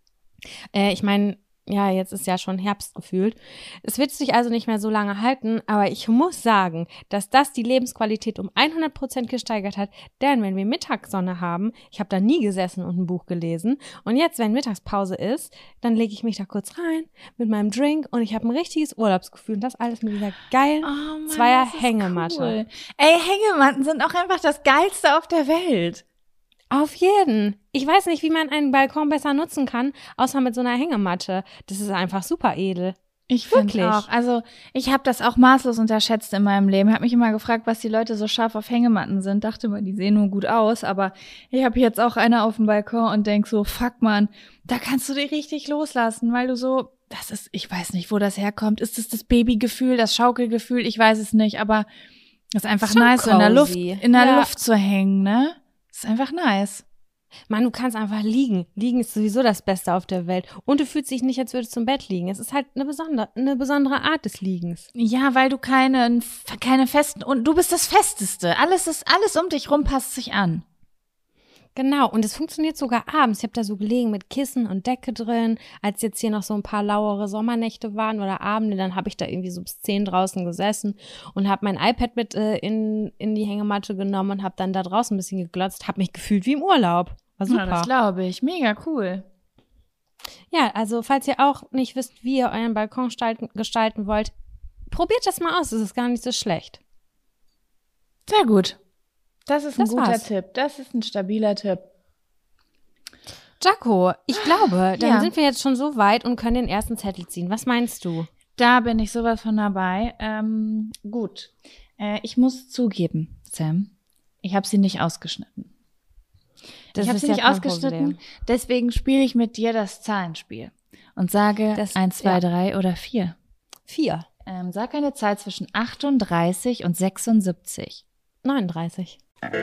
Äh, ich meine, ja, jetzt ist ja schon Herbst gefühlt. Es wird sich also nicht mehr so lange halten, aber ich muss sagen, dass das die Lebensqualität um hundert Prozent gesteigert hat, denn wenn wir Mittagssonne haben, ich habe da nie gesessen und ein Buch gelesen und jetzt, wenn Mittagspause ist, dann lege ich mich da kurz rein mit meinem Drink und ich habe ein richtiges Urlaubsgefühl und das alles mit dieser geilen Oh Zweier-Hängematte. Cool. Ey, Hängematten sind auch einfach das Geilste auf der Welt. Auf jeden. Ich weiß nicht, wie man einen Balkon besser nutzen kann, außer mit so einer Hängematte. Das ist einfach super edel. Ich finde Wirklich? auch. Also ich habe das auch maßlos unterschätzt in meinem Leben. Ich habe mich immer gefragt, was die Leute so scharf auf Hängematten sind. Dachte immer, die sehen nur gut aus. Aber ich habe jetzt auch eine auf dem Balkon und denk so, fuck man, da kannst du dich richtig loslassen, weil du so, das ist, ich weiß nicht, wo das herkommt. Ist es das Babygefühl, das Schaukelgefühl? Ich weiß es nicht. Aber es ist einfach Schon nice, so in der Luft, cozy. in der Ja. Luft zu hängen, ne? Ist einfach nice. Mann, du kannst einfach liegen. Liegen ist sowieso das Beste auf der Welt. Und du fühlst dich nicht, als würdest du im Bett liegen. Es ist halt eine besondere, eine besondere Art des Liegens. Ja, weil du keine, keine festen, und du bist das Festeste. Alles ist, alles um dich rum passt sich an. Genau, und es funktioniert sogar abends. Ich habe da so gelegen mit Kissen und Decke drin, als jetzt hier noch so ein paar lauere Sommernächte waren oder Abende, dann habe ich da irgendwie so bis zehn draußen gesessen und habe mein iPad mit äh, in, in die Hängematte genommen und habe dann da draußen ein bisschen geglotzt, habe mich gefühlt wie im Urlaub. War super. Ja, das glaube ich. Mega cool. Ja, also falls ihr auch nicht wisst, wie ihr euren Balkon gestalten, gestalten wollt, probiert das mal aus, das ist gar nicht so schlecht. Sehr gut. Das ist ein Das guter war's. Tipp. Das ist ein stabiler Tipp. Jaco, ich glaube, dann Ja. sind wir jetzt schon so weit und können den ersten Zettel ziehen. Was meinst du? Da bin ich sowas von dabei. Ähm, gut. Äh, ich muss zugeben, Sam, ich habe sie nicht ausgeschnitten. Das ich habe ist sie ja nicht kein ausgeschnitten, Problem. deswegen spiele ich mit dir das Zahlenspiel und sage Das- eins, zwei, ja. drei oder vier. Vier. Ähm, sag eine Zahl zwischen achtunddreißig und sechsundsiebzig. neununddreißig.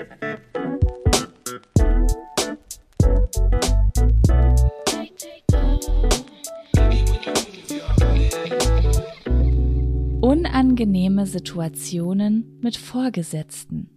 Unangenehme Situationen mit Vorgesetzten.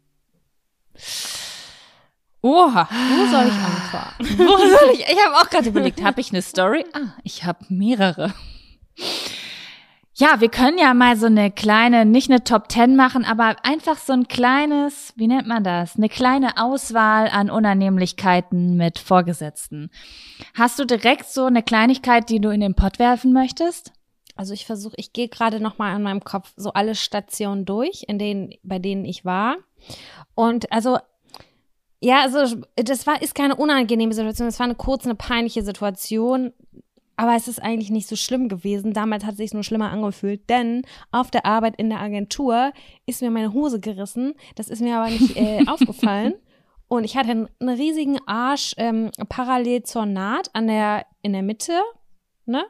Oha, wo soll ich anfangen? Wo soll ich? Ich habe auch gerade überlegt, habe ich eine Story? Ah, ich habe mehrere. Ja, wir können ja mal so eine kleine, nicht eine Top Ten machen, aber einfach so ein kleines, wie nennt man das? Eine kleine Auswahl an Unannehmlichkeiten mit Vorgesetzten. Hast du direkt so eine Kleinigkeit, die du in den Pott werfen möchtest? Also ich versuche, ich gehe gerade noch mal in meinem Kopf so alle Stationen durch, in denen, bei denen ich war. Und also, ja, also das war, ist keine unangenehme Situation, es war eine kurze, eine peinliche Situation. Aber es ist eigentlich nicht so schlimm gewesen. Damals hat es sich nur schlimmer angefühlt, denn auf der Arbeit in der Agentur ist mir meine Hose gerissen. Das ist mir aber nicht äh, aufgefallen. Und ich hatte einen, einen riesigen Arsch ähm, parallel zur Naht an der, in der Mitte, ne?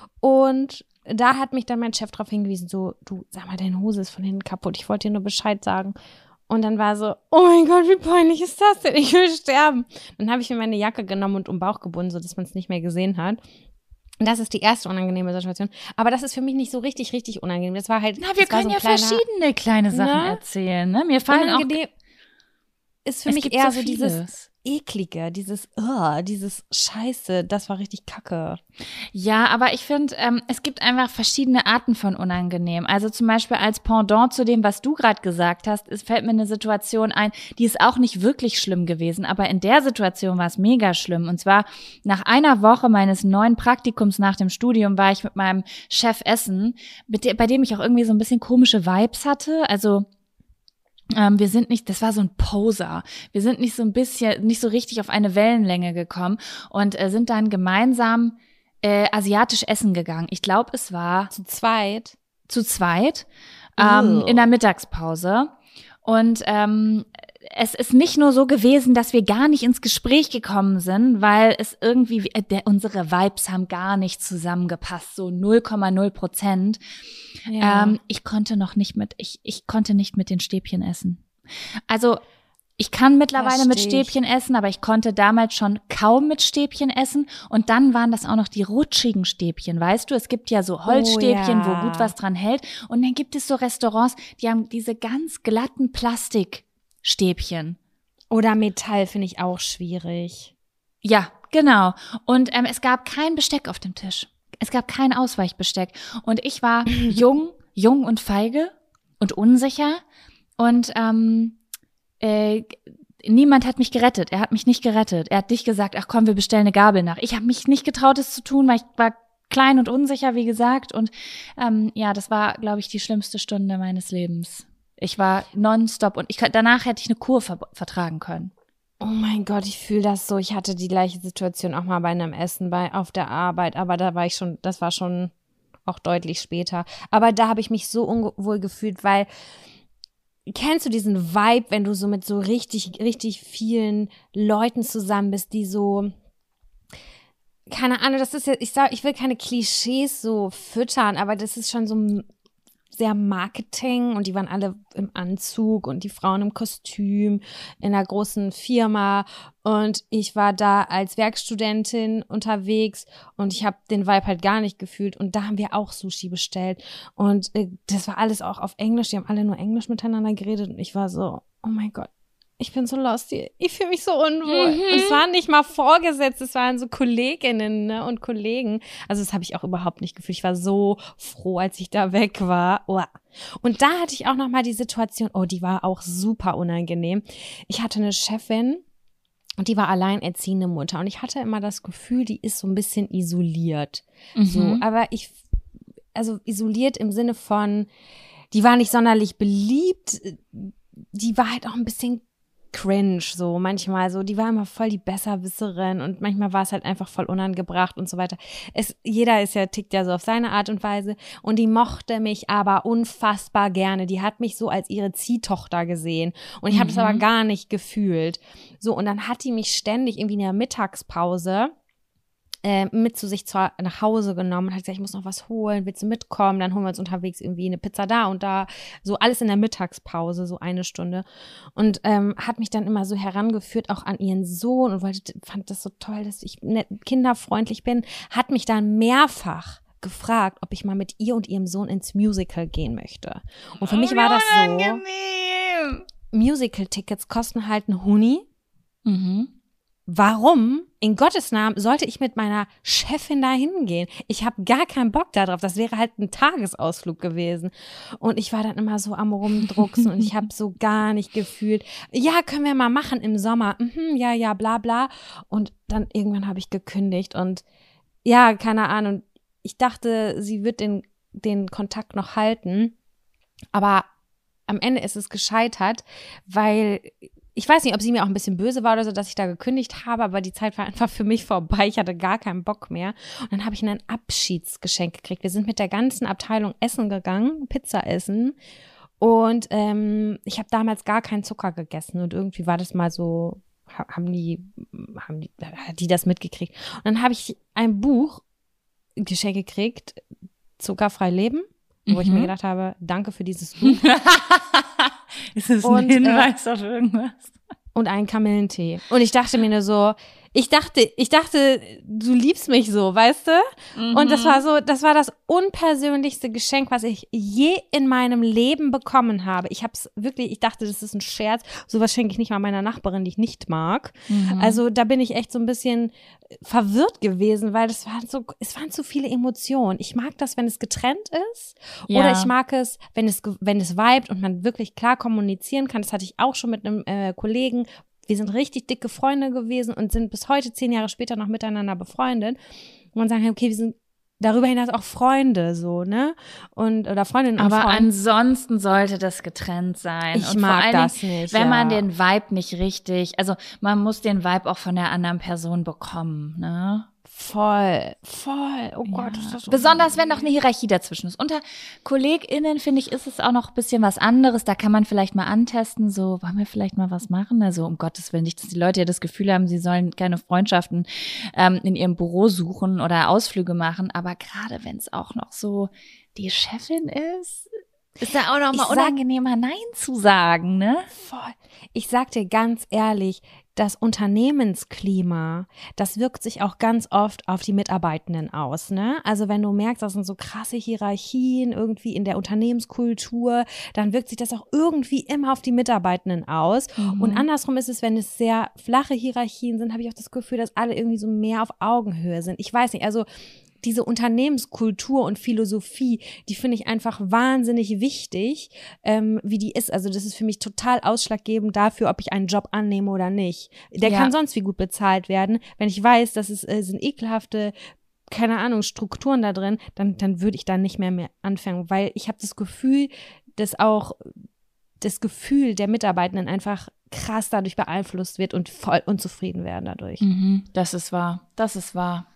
Und da hat mich dann mein Chef drauf hingewiesen, so, du, sag mal, deine Hose ist von hinten kaputt. Ich wollte dir nur Bescheid sagen. Und dann war so, oh mein Gott, wie peinlich ist das denn? Ich will sterben. Dann habe ich mir meine Jacke genommen und um den Bauch gebunden, sodass man es nicht mehr gesehen hat. Und das ist die erste unangenehme Situation. Aber das ist für mich nicht so richtig, richtig unangenehm. Das war halt. Na, wir können so ja kleiner, verschiedene kleine Sachen ne? erzählen, ne? Mir fallen unangenehm auch. Ist für mich eher so, so dieses Eklige, dieses, uh, dieses Scheiße, das war richtig kacke. Ja, aber ich finde, ähm, es gibt einfach verschiedene Arten von unangenehm. Also zum Beispiel als Pendant zu dem, was du gerade gesagt hast, es fällt mir eine Situation ein, die ist auch nicht wirklich schlimm gewesen, aber in der Situation war es mega schlimm. Und zwar nach einer Woche meines neuen Praktikums nach dem Studium war ich mit meinem Chef essen, mit de- bei dem ich auch irgendwie so ein bisschen komische Vibes hatte. Also Ähm, wir sind nicht, das war so ein Poser. Wir sind nicht so ein bisschen, nicht so richtig auf eine Wellenlänge gekommen und äh, sind dann gemeinsam äh, asiatisch essen gegangen. Ich glaube, es war zu zweit. Zu zweit ähm, in der Mittagspause. Und ähm, es ist nicht nur so gewesen, dass wir gar nicht ins Gespräch gekommen sind, weil es irgendwie, äh, der, unsere Vibes haben gar nicht zusammengepasst, so null Komma null Prozent. Ja. Ähm, ich konnte noch nicht mit, ich, ich konnte nicht mit den Stäbchen essen. Also ich kann mittlerweile mit Stäbchen essen, aber ich konnte damals schon kaum mit Stäbchen essen. Und dann waren das auch noch die rutschigen Stäbchen, weißt du? Es gibt ja so Holzstäbchen, oh, ja. wo gut was dran hält. Und dann gibt es so Restaurants, die haben diese ganz glatten Plastikstäbchen. Oder Metall finde ich auch schwierig. Ja, genau. Und ähm, es gab kein Besteck auf dem Tisch. Es gab kein Ausweichbesteck. Und ich war jung, jung und feige und unsicher. Und ähm, äh, niemand hat mich gerettet. Er hat mich nicht gerettet. Er hat nicht gesagt, ach komm, wir bestellen eine Gabel nach. Ich habe mich nicht getraut, es zu tun, weil ich war klein und unsicher, wie gesagt. Und ähm, ja, das war, glaube ich, die schlimmste Stunde meines Lebens. Ich war nonstop und ich danach hätte ich eine Kur ver- vertragen können. Oh mein Gott, ich fühle das so. Ich hatte die gleiche Situation auch mal bei einem Essen bei auf der Arbeit, aber da war ich schon, das war schon auch deutlich später. Aber da habe ich mich so unwohl gefühlt, weil kennst du diesen Vibe, wenn du so mit so richtig, richtig vielen Leuten zusammen bist, die so, keine Ahnung, das ist ja, ich sag, ich will keine Klischees so füttern, aber das ist schon so sehr Marketing und die waren alle im Anzug und die Frauen im Kostüm in einer großen Firma und ich war da als Werkstudentin unterwegs und ich habe den Vibe halt gar nicht gefühlt und da haben wir auch Sushi bestellt und äh, das war alles auch auf Englisch, die haben alle nur Englisch miteinander geredet und ich war so, oh mein Gott, ich bin so lost hier. Ich fühle mich so unwohl. Mhm. Und es waren nicht mal Vorgesetzte, es waren so Kolleginnen, ne, und Kollegen. Also das habe ich auch überhaupt nicht gefühlt. Ich war so froh, als ich da weg war. Oh. Und da hatte ich auch noch mal die Situation, oh, die war auch super unangenehm. Ich hatte eine Chefin und die war alleinerziehende Mutter. Und ich hatte immer das Gefühl, die ist so ein bisschen isoliert. Mhm. So, aber ich, also isoliert im Sinne von, die war nicht sonderlich beliebt. Die war halt auch ein bisschen cringe, so manchmal so, die war immer voll die Besserwisserin und manchmal war es halt einfach voll unangebracht und so weiter. Es, jeder ist ja, tickt ja so auf seine Art und Weise und die mochte mich aber unfassbar gerne. Die hat mich so als ihre Ziehtochter gesehen und ich mhm. habe das aber gar nicht gefühlt. So, und dann hat die mich ständig irgendwie in der Mittagspause äh, mit zu sich zu, nach Hause genommen und hat gesagt, ich muss noch was holen, willst du mitkommen? Dann holen wir uns unterwegs irgendwie eine Pizza da und da, so alles in der Mittagspause, so eine Stunde. Und ähm, hat mich dann immer so herangeführt, auch an ihren Sohn und wollte, fand das so toll, dass ich nett, kinderfreundlich bin, hat mich dann mehrfach gefragt, ob ich mal mit ihr und ihrem Sohn ins Musical gehen möchte. Und für mich war das so, Musical-Tickets kosten halt einen Huni. Mhm. Warum, in Gottes Namen, sollte ich mit meiner Chefin da hingehen? Ich habe gar keinen Bock darauf. Das wäre halt ein Tagesausflug gewesen. Und ich war dann immer so am Rumdrucksen und ich habe so gar nicht gefühlt, ja, können wir mal machen im Sommer. Mhm, ja, ja, bla bla. Und dann irgendwann habe ich gekündigt und ja, keine Ahnung. Ich dachte, sie wird den, den Kontakt noch halten. Aber am Ende ist es gescheitert, weil ich weiß nicht, ob sie mir auch ein bisschen böse war oder so, dass ich da gekündigt habe, aber die Zeit war einfach für mich vorbei. Ich hatte gar keinen Bock mehr. Und dann habe ich ein Abschiedsgeschenk gekriegt. Wir sind mit der ganzen Abteilung essen gegangen, Pizza essen. Und ähm, ich habe damals gar keinen Zucker gegessen. Und irgendwie war das mal so, haben die, haben die, hat die das mitgekriegt. Und dann habe ich ein Buch geschenkt gekriegt, Zuckerfrei Leben, wo mhm. ich mir gedacht habe, danke für dieses Buch. Ist das ein Hinweis äh, auf irgendwas? Und einen Kamillentee. Und ich dachte mir nur so, ich dachte, ich dachte, du liebst mich so, weißt du? Mhm. Und das war so, das war das unpersönlichste Geschenk, was ich je in meinem Leben bekommen habe. Ich habe es wirklich, ich dachte, das ist ein Scherz. Sowas schenke ich nicht mal meiner Nachbarin, die ich nicht mag. Mhm. Also da bin ich echt so ein bisschen verwirrt gewesen, weil das waren so, es waren zu viele Emotionen. Ich mag das, wenn es getrennt ist. Ja. Oder ich mag es, wenn es, wenn es vibet und man wirklich klar kommunizieren kann. Das hatte ich auch schon mit einem äh, Kollegen. Wir sind richtig dicke Freunde gewesen und sind bis heute, zehn Jahre später, noch miteinander befreundet. Und man sagen, okay, wir sind darüber hinaus auch Freunde, so, ne? Und, oder Freundinnen und Aber Freunde. ansonsten sollte das getrennt sein. Ich und mag vor allen das Dingen, nicht, wenn ja. man den Vibe nicht richtig, also man muss den Vibe auch von der anderen Person bekommen, ne? Voll, voll. Oh Gott, ja. ist das so Besonders, wenn noch eine Hierarchie dazwischen ist. Unter KollegInnen, finde ich, ist es auch noch ein bisschen was anderes. Da kann man vielleicht mal antesten, so, wollen wir vielleicht mal was machen? Also um Gottes Willen nicht, dass die Leute ja das Gefühl haben, sie sollen keine Freundschaften ähm, in ihrem Büro suchen oder Ausflüge machen. Aber gerade wenn es auch noch so die Chefin ist, ist da auch noch mal sag, unangenehmer, Nein zu sagen, ne? Voll. Ich sag dir ganz ehrlich, das Unternehmensklima, das wirkt sich auch ganz oft auf die Mitarbeitenden aus, ne? Also wenn du merkst, das sind so krasse Hierarchien irgendwie in der Unternehmenskultur, dann wirkt sich das auch irgendwie immer auf die Mitarbeitenden aus. Mhm. Und andersrum ist es, wenn es sehr flache Hierarchien sind, habe ich auch das Gefühl, dass alle irgendwie so mehr auf Augenhöhe sind. Ich weiß nicht, also diese Unternehmenskultur und Philosophie, die finde ich einfach wahnsinnig wichtig, ähm, wie die ist. Also das ist für mich total ausschlaggebend dafür, ob ich einen Job annehme oder nicht. Der ja. kann sonst wie gut bezahlt werden. Wenn ich weiß, dass es äh, sind ekelhafte, keine Ahnung, Strukturen da drin, dann, dann würde ich da nicht mehr, mehr anfangen, weil ich habe das Gefühl, dass auch das Gefühl der Mitarbeitenden einfach krass dadurch beeinflusst wird und voll unzufrieden werden dadurch. Mhm, das ist wahr. Das ist wahr.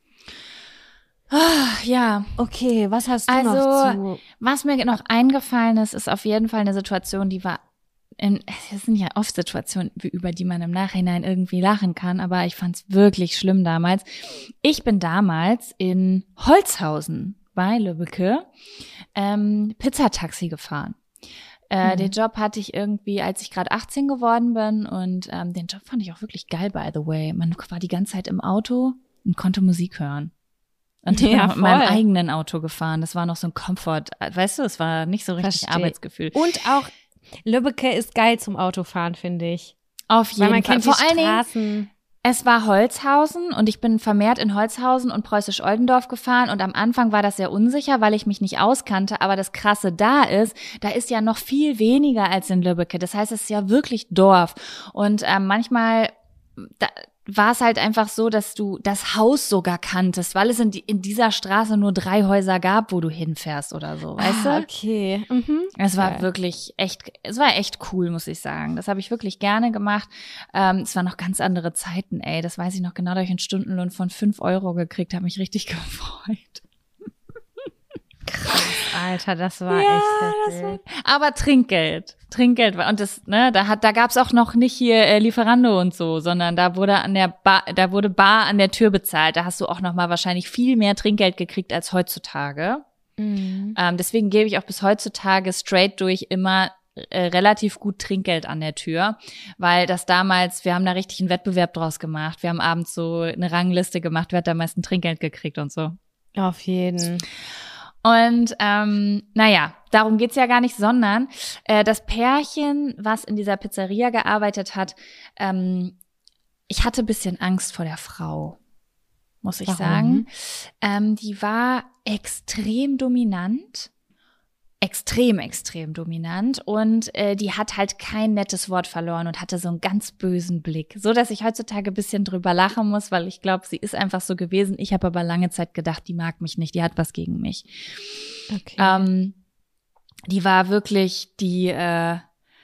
Ah, ja. Okay, was hast du also, noch zu? Was mir noch eingefallen ist, ist auf jeden Fall eine Situation, die war, in, es sind ja oft Situationen, über die man im Nachhinein irgendwie lachen kann, aber ich fand es wirklich schlimm damals. Ich bin damals in Holzhausen bei Lübbecke ähm, Pizzataxi gefahren. Äh, mhm. Den Job hatte ich irgendwie, als ich gerade achtzehn geworden bin und ähm, den Job fand ich auch wirklich geil, by the way. Man war die ganze Zeit im Auto und konnte Musik hören. Und ich bin mit meinem eigenen Auto gefahren. Das war noch so ein Komfort. Weißt du, es war nicht so richtig Versteh. Arbeitsgefühl. Und auch Lübbecke ist geil zum Autofahren, finde ich. Auf jeden Weil man Fall. Kennt Vor allen Dingen, es war Holzhausen und ich bin vermehrt in Holzhausen und Preußisch-Oldendorf gefahren und am Anfang war das sehr unsicher, weil ich mich nicht auskannte. Aber das Krasse da ist, da ist ja noch viel weniger als in Lübbecke. Das heißt, es ist ja wirklich Dorf. Und ähm, manchmal da, war es halt einfach so, dass du das Haus sogar kanntest, weil es in, die, in dieser Straße nur drei Häuser gab, wo du hinfährst oder so, weißt ah, du? Okay. Mhm. Es war okay. wirklich echt, es war echt cool, muss ich sagen. Das habe ich wirklich gerne gemacht. Ähm, es waren noch ganz andere Zeiten, ey. Das weiß ich noch genau, da ich einen Stundenlohn von fünf Euro gekriegt habe, mich richtig gefreut. Krass, Alter, das war ja, echt das war, aber Trinkgeld, Trinkgeld war und das, ne, da hat, da gab's auch noch nicht hier äh, Lieferando und so, sondern da wurde an der Bar, da wurde Bar an der Tür bezahlt. Da hast du auch noch mal wahrscheinlich viel mehr Trinkgeld gekriegt als heutzutage. Mhm. Ähm, deswegen gebe ich auch bis heutzutage straight durch immer äh, relativ gut Trinkgeld an der Tür, weil das damals, wir haben da richtig einen Wettbewerb draus gemacht. Wir haben abends so eine Rangliste gemacht, wer hat da am meisten Trinkgeld gekriegt und so. Auf jeden. Und ähm, naja, darum geht's ja gar nicht, sondern äh, das Pärchen, was in dieser Pizzeria gearbeitet hat, ähm, ich hatte ein bisschen Angst vor der Frau, muss ich Warum? sagen. Ähm, die war extrem dominant. Extrem, extrem dominant und äh, die hat halt kein nettes Wort verloren und hatte so einen ganz bösen Blick, so dass ich heutzutage ein bisschen drüber lachen muss, weil ich glaube, sie ist einfach so gewesen. Ich habe aber lange Zeit gedacht, die mag mich nicht, die hat was gegen mich. Okay. Ähm, die war wirklich die, äh,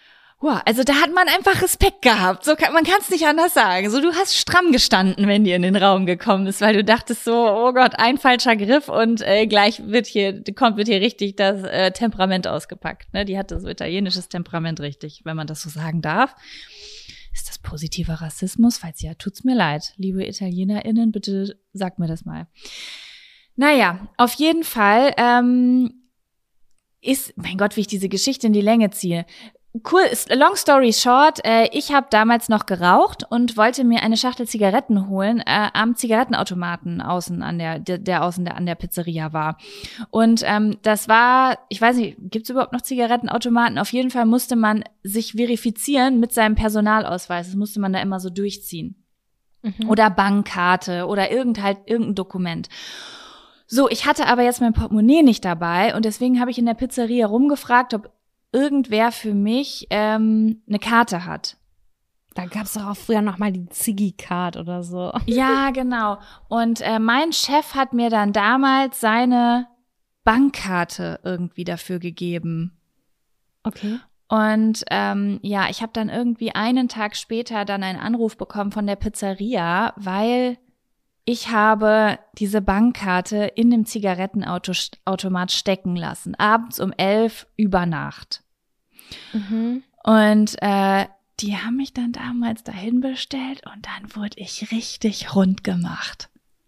Wow, also da hat man einfach Respekt gehabt. So kann, man kann es nicht anders sagen. So, du hast stramm gestanden, wenn die in den Raum gekommen ist, weil du dachtest so, oh Gott, ein falscher Griff und äh, gleich wird hier kommt wird hier richtig das äh, Temperament ausgepackt. Ne, die hatte so italienisches Temperament richtig, wenn man das so sagen darf. Ist das positiver Rassismus? Falls ja, tut's mir leid, liebe ItalienerInnen, bitte sagt mir das mal. Naja, auf jeden Fall ähm, ist, mein Gott, wie ich diese Geschichte in die Länge ziehe. Cool, long story short, äh, ich habe damals noch geraucht und wollte mir eine Schachtel Zigaretten holen äh, am Zigarettenautomaten außen an der, der, der außen der, an der Pizzeria war. Und ähm, das war, ich weiß nicht, gibt's überhaupt noch Zigarettenautomaten? Auf jeden Fall musste man sich verifizieren mit seinem Personalausweis. Das musste man da immer so durchziehen. Mhm. Oder Bankkarte oder irgend halt irgendein Dokument. So, ich hatte aber jetzt mein Portemonnaie nicht dabei und deswegen habe ich in der Pizzeria rumgefragt, ob irgendwer für mich ähm, eine Karte hat. Da gab's doch auch früher noch mal die Ziggy-Card oder so. Ja, genau. Und äh, mein Chef hat mir dann damals seine Bankkarte irgendwie dafür gegeben. Okay. Und ähm, ja, ich habe dann irgendwie einen Tag später dann einen Anruf bekommen von der Pizzeria, weil ich habe diese Bankkarte in dem Zigarettenautomat stecken lassen, abends um elf über Nacht. Mhm. Und äh, die haben mich dann damals dahin bestellt und dann wurde ich richtig rund gemacht.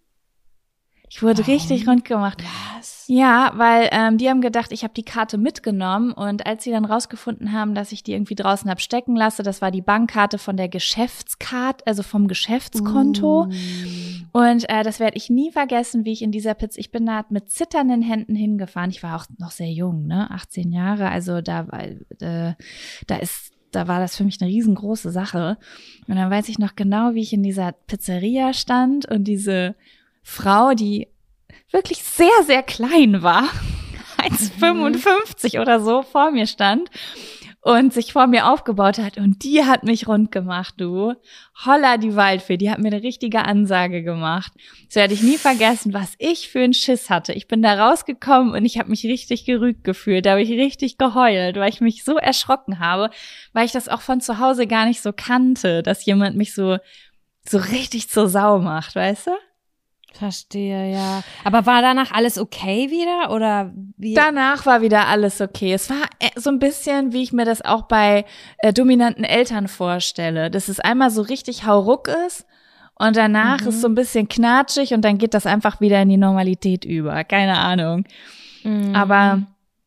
Ich wurde Warum? richtig rund gemacht. Was? Ja, weil ähm, die haben gedacht, ich habe die Karte mitgenommen und als sie dann rausgefunden haben, dass ich die irgendwie draußen hab stecken lasse, das war die Bankkarte von der Geschäftskarte, also vom Geschäftskonto. Uh. Und äh, das werde ich nie vergessen, wie ich in dieser Pizza, ich bin da mit zitternden Händen hingefahren. Ich war auch noch sehr jung, ne, achtzehn Jahre, also da war, äh, da ist Da war das für mich eine riesengroße Sache. Und dann weiß ich noch genau, wie ich in dieser Pizzeria stand und diese Frau, die wirklich sehr, sehr klein war, eins Komma fünfundfünfzig oder so, vor mir stand und sich vor mir aufgebaut hat. Und die hat mich rund gemacht, du. Holla die Waldfee, die hat mir eine richtige Ansage gemacht. Das werde ich nie vergessen, was ich für einen Schiss hatte. Ich bin da rausgekommen und ich habe mich richtig gerügt gefühlt. Da habe ich richtig geheult, weil ich mich so erschrocken habe, weil ich das auch von zu Hause gar nicht so kannte, dass jemand mich so, so richtig zur Sau macht, weißt du? Verstehe, ja. Aber war danach alles okay wieder oder wie? Danach war wieder alles okay. Es war so ein bisschen, wie ich mir das auch bei äh, dominanten Eltern vorstelle, dass es einmal so richtig hauruck ist und danach mhm. ist so ein bisschen knatschig und dann geht das einfach wieder in die Normalität über. Keine Ahnung. Mhm. Aber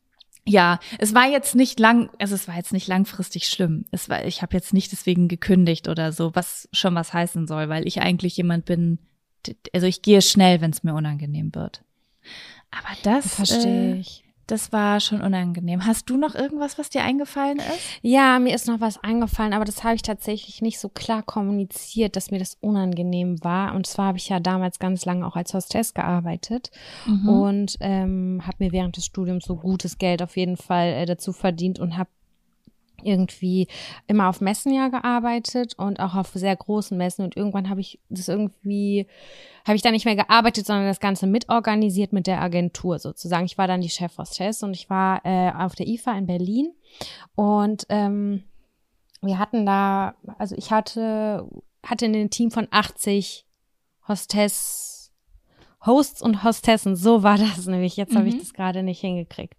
ja, es war jetzt nicht lang, also es war jetzt nicht langfristig schlimm. Es war, ich habe jetzt nicht deswegen gekündigt oder so, was schon was heißen soll, weil ich eigentlich jemand bin. Also ich gehe schnell, wenn es mir unangenehm wird. Aber das verstehe äh, ich. Das war schon unangenehm. Hast du noch irgendwas, was dir eingefallen ist? Ja, mir ist noch was eingefallen, aber das habe ich tatsächlich nicht so klar kommuniziert, dass mir das unangenehm war. Und zwar habe ich ja damals ganz lange auch als Hostess gearbeitet mhm. und ähm, habe mir während des Studiums so gutes Geld auf jeden Fall äh, dazu verdient und habe irgendwie immer auf Messen ja gearbeitet und auch auf sehr großen Messen und irgendwann habe ich das irgendwie, habe ich da nicht mehr gearbeitet, sondern das Ganze mitorganisiert mit der Agentur sozusagen. Ich war dann die Chefhostess und ich war äh, auf der I F A in Berlin und ähm, wir hatten da, also ich hatte, hatte ein Team von achtzig Hostess, Hosts und Hostessen, so war das nämlich, jetzt mhm. habe ich das gerade nicht hingekriegt.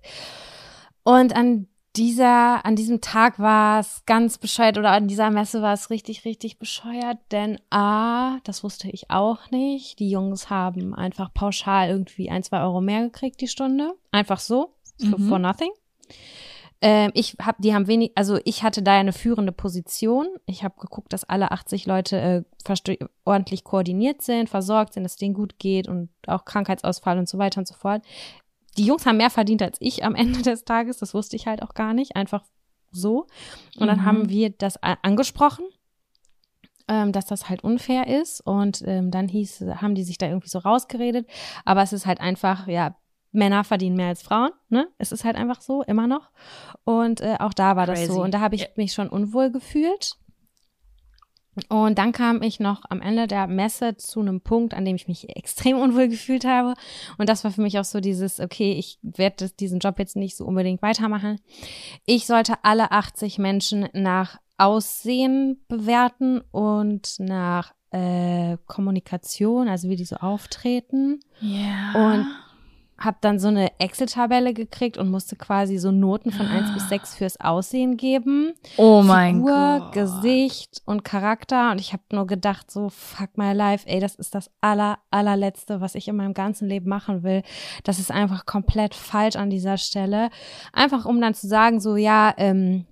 Und an Dieser, an diesem Tag war es ganz bescheuert oder an dieser Messe war es richtig, richtig bescheuert, denn A, das wusste ich auch nicht, die Jungs haben einfach pauschal irgendwie ein, zwei Euro mehr gekriegt die Stunde, einfach so, for, mhm. for nothing. Ähm, ich hab, die haben wenig, also ich hatte da eine führende Position, ich habe geguckt, dass alle achtzig Leute äh, verste- ordentlich koordiniert sind, versorgt sind, dass es denen gut geht und auch Krankheitsausfall und so weiter und so fort. Die Jungs haben mehr verdient als ich am Ende des Tages, das wusste ich halt auch gar nicht, einfach so. Und dann mhm. haben wir das a- angesprochen, ähm, dass das halt unfair ist und ähm, dann hieß, haben die sich da irgendwie so rausgeredet, aber es ist halt einfach, ja, Männer verdienen mehr als Frauen, ne? Es ist halt einfach so, immer noch. Und äh, auch da war Crazy. Das so und da habe ich ja. mich schon unwohl gefühlt. Und dann kam ich noch am Ende der Messe zu einem Punkt, an dem ich mich extrem unwohl gefühlt habe. Und das war für mich auch so dieses, okay, ich werde diesen Job jetzt nicht so unbedingt weitermachen. Ich sollte alle achtzig Menschen nach Aussehen bewerten und nach äh, Kommunikation, also wie die so auftreten. Ja. Und habe dann so eine Excel-Tabelle gekriegt und musste quasi so Noten von eins bis sechs fürs Aussehen geben. Oh mein Figur, Gott. Gesicht und Charakter. Und ich habe nur gedacht, so fuck my life, ey, das ist das aller, allerletzte, was ich in meinem ganzen Leben machen will. Das ist einfach komplett falsch an dieser Stelle. Einfach um dann zu sagen, so ja, ähm,